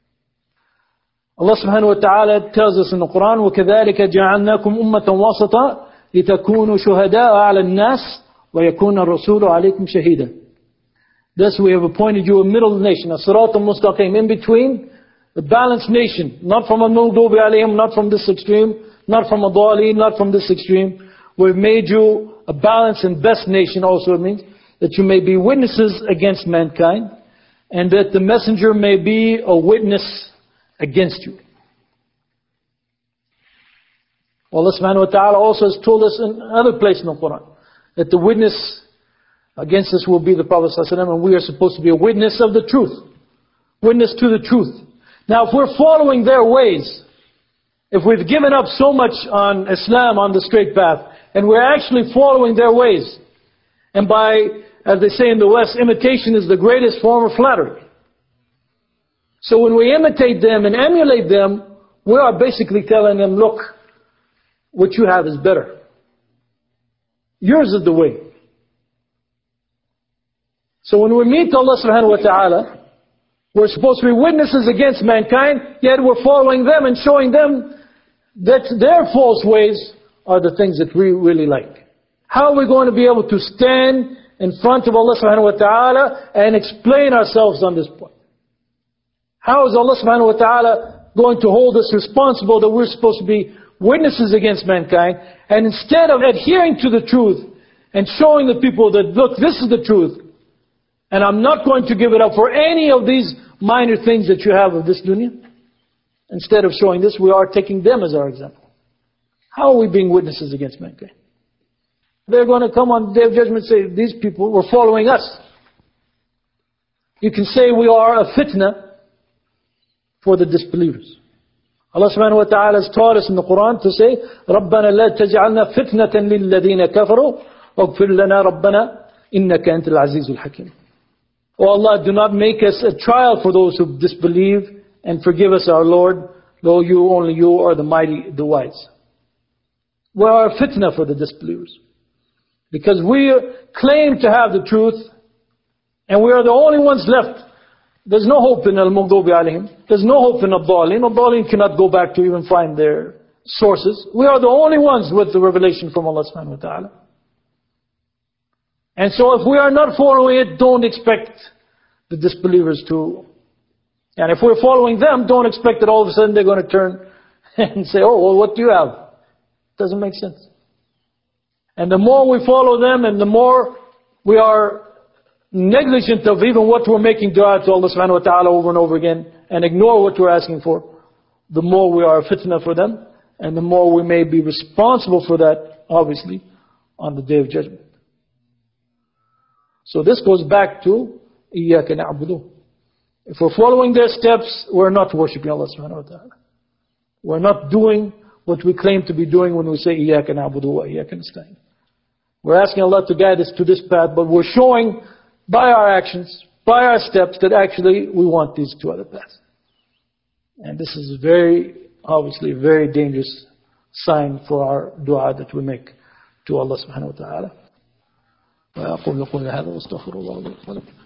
A: Allah subhanahu wa ta'ala tells us in the Quran, وَكَذَلِكَ جَعَلْنَاكُمْ أُمَّةً وَاسَطًا لِتَكُونُوا شُهَدَاءَ عَلَى النَّاسِ وَيَكُونَ الرَّسُولُ عَلَيْكُمْ شَهِيدًا. Thus we have appointed you a middle nation, a sirat al-mustaqim, in between, a balanced nation, not from a maghdubi alayhim, not from this extreme, not from a dhalin, not from this extreme. We've made you a balanced and best nation. Also it means that you may be witnesses against mankind, and that the messenger may be a witness against you. Allah subhanahu wa ta'ala also has told us in another place in the Quran that the witness against us will be the Prophet ﷺ, and we are supposed to be a witness of the truth. Witness to the truth. Now if we're following their ways, if we've given up so much on Islam, on the straight path, and we're actually following their ways, and by, as they say in the West, imitation is the greatest form of flattery. So when we imitate them and emulate them, we are basically telling them, look, what you have is better. Yours is the way. So when we meet Allah subhanahu wa ta'ala, We're supposed to be witnesses against mankind, yet we're following them and showing them that their false ways are the things that we really like. How are we going to be able to stand in front of Allah subhanahu wa ta'ala and explain ourselves on this point? How is Allah subhanahu wa ta'ala going to hold us responsible that we're supposed to be witnesses against mankind, and instead of adhering to the truth and showing the people that, look, this is the truth, and I'm not going to give it up for any of these minor things that you have of this dunya, instead of showing this, we are taking them as our example. How are we being witnesses against mankind? They're going to come on the day of judgment and say, these people were following us. You can say we are a fitna for the disbelievers. Allah subhanahu wa ta'ala has taught us in the Quran to say, رَبَّنَا لَا تَجْعَلْنَا فِتْنَةً لِلَّذِينَ كَفَرُوا وَاغْفِرْ لَنَا رَبَّنَا إِنَّكَ أَنْتَ الْعَزِيزُ الْحَكِيمُ. Oh Allah, do not make us a trial for those who disbelieve, and forgive us, our Lord, though you, only you, are the mighty, the wise. We are a fitna for the disbelievers, because we claim to have the truth, and we are the only ones left. There's no hope in al-Maghdubi alayhim. There's no hope in al-Dhalin. Al-Dhalin cannot go back to even find their sources. We are the only ones with the revelation from Allah subhanahu wa ta'ala. And so if we are not following it, don't expect the disbelievers to. And if we're following them, don't expect that all of a sudden they're going to turn and say, oh, well, what do you have? Doesn't make sense. And the more we follow them, and the more we are negligent of even what we're making dua to Allah subhanahu wa ta'ala over and over again, and ignore what we're asking for, the more we are a fitna for them, and the more we may be responsible for that, obviously, on the Day of Judgment. So this goes back to إِيَّاكَ نَعْبُدُ. If we're following their steps, we're not worshipping Allah subhanahu wa ta'ala. We're not doing what we claim to be doing when we say إِيَّاكَ نَعْبُدُ وَإِيَّاكَ نَسْتَعِينُ. We're asking Allah to guide us to this path, but we're showing by our actions, by our steps, that actually we want these two other paths. And this is obviously a very dangerous sign for our dua that we make to Allah subhanahu wa ta'ala. وأقول لكم هذا واستغفر الله لي ولكم.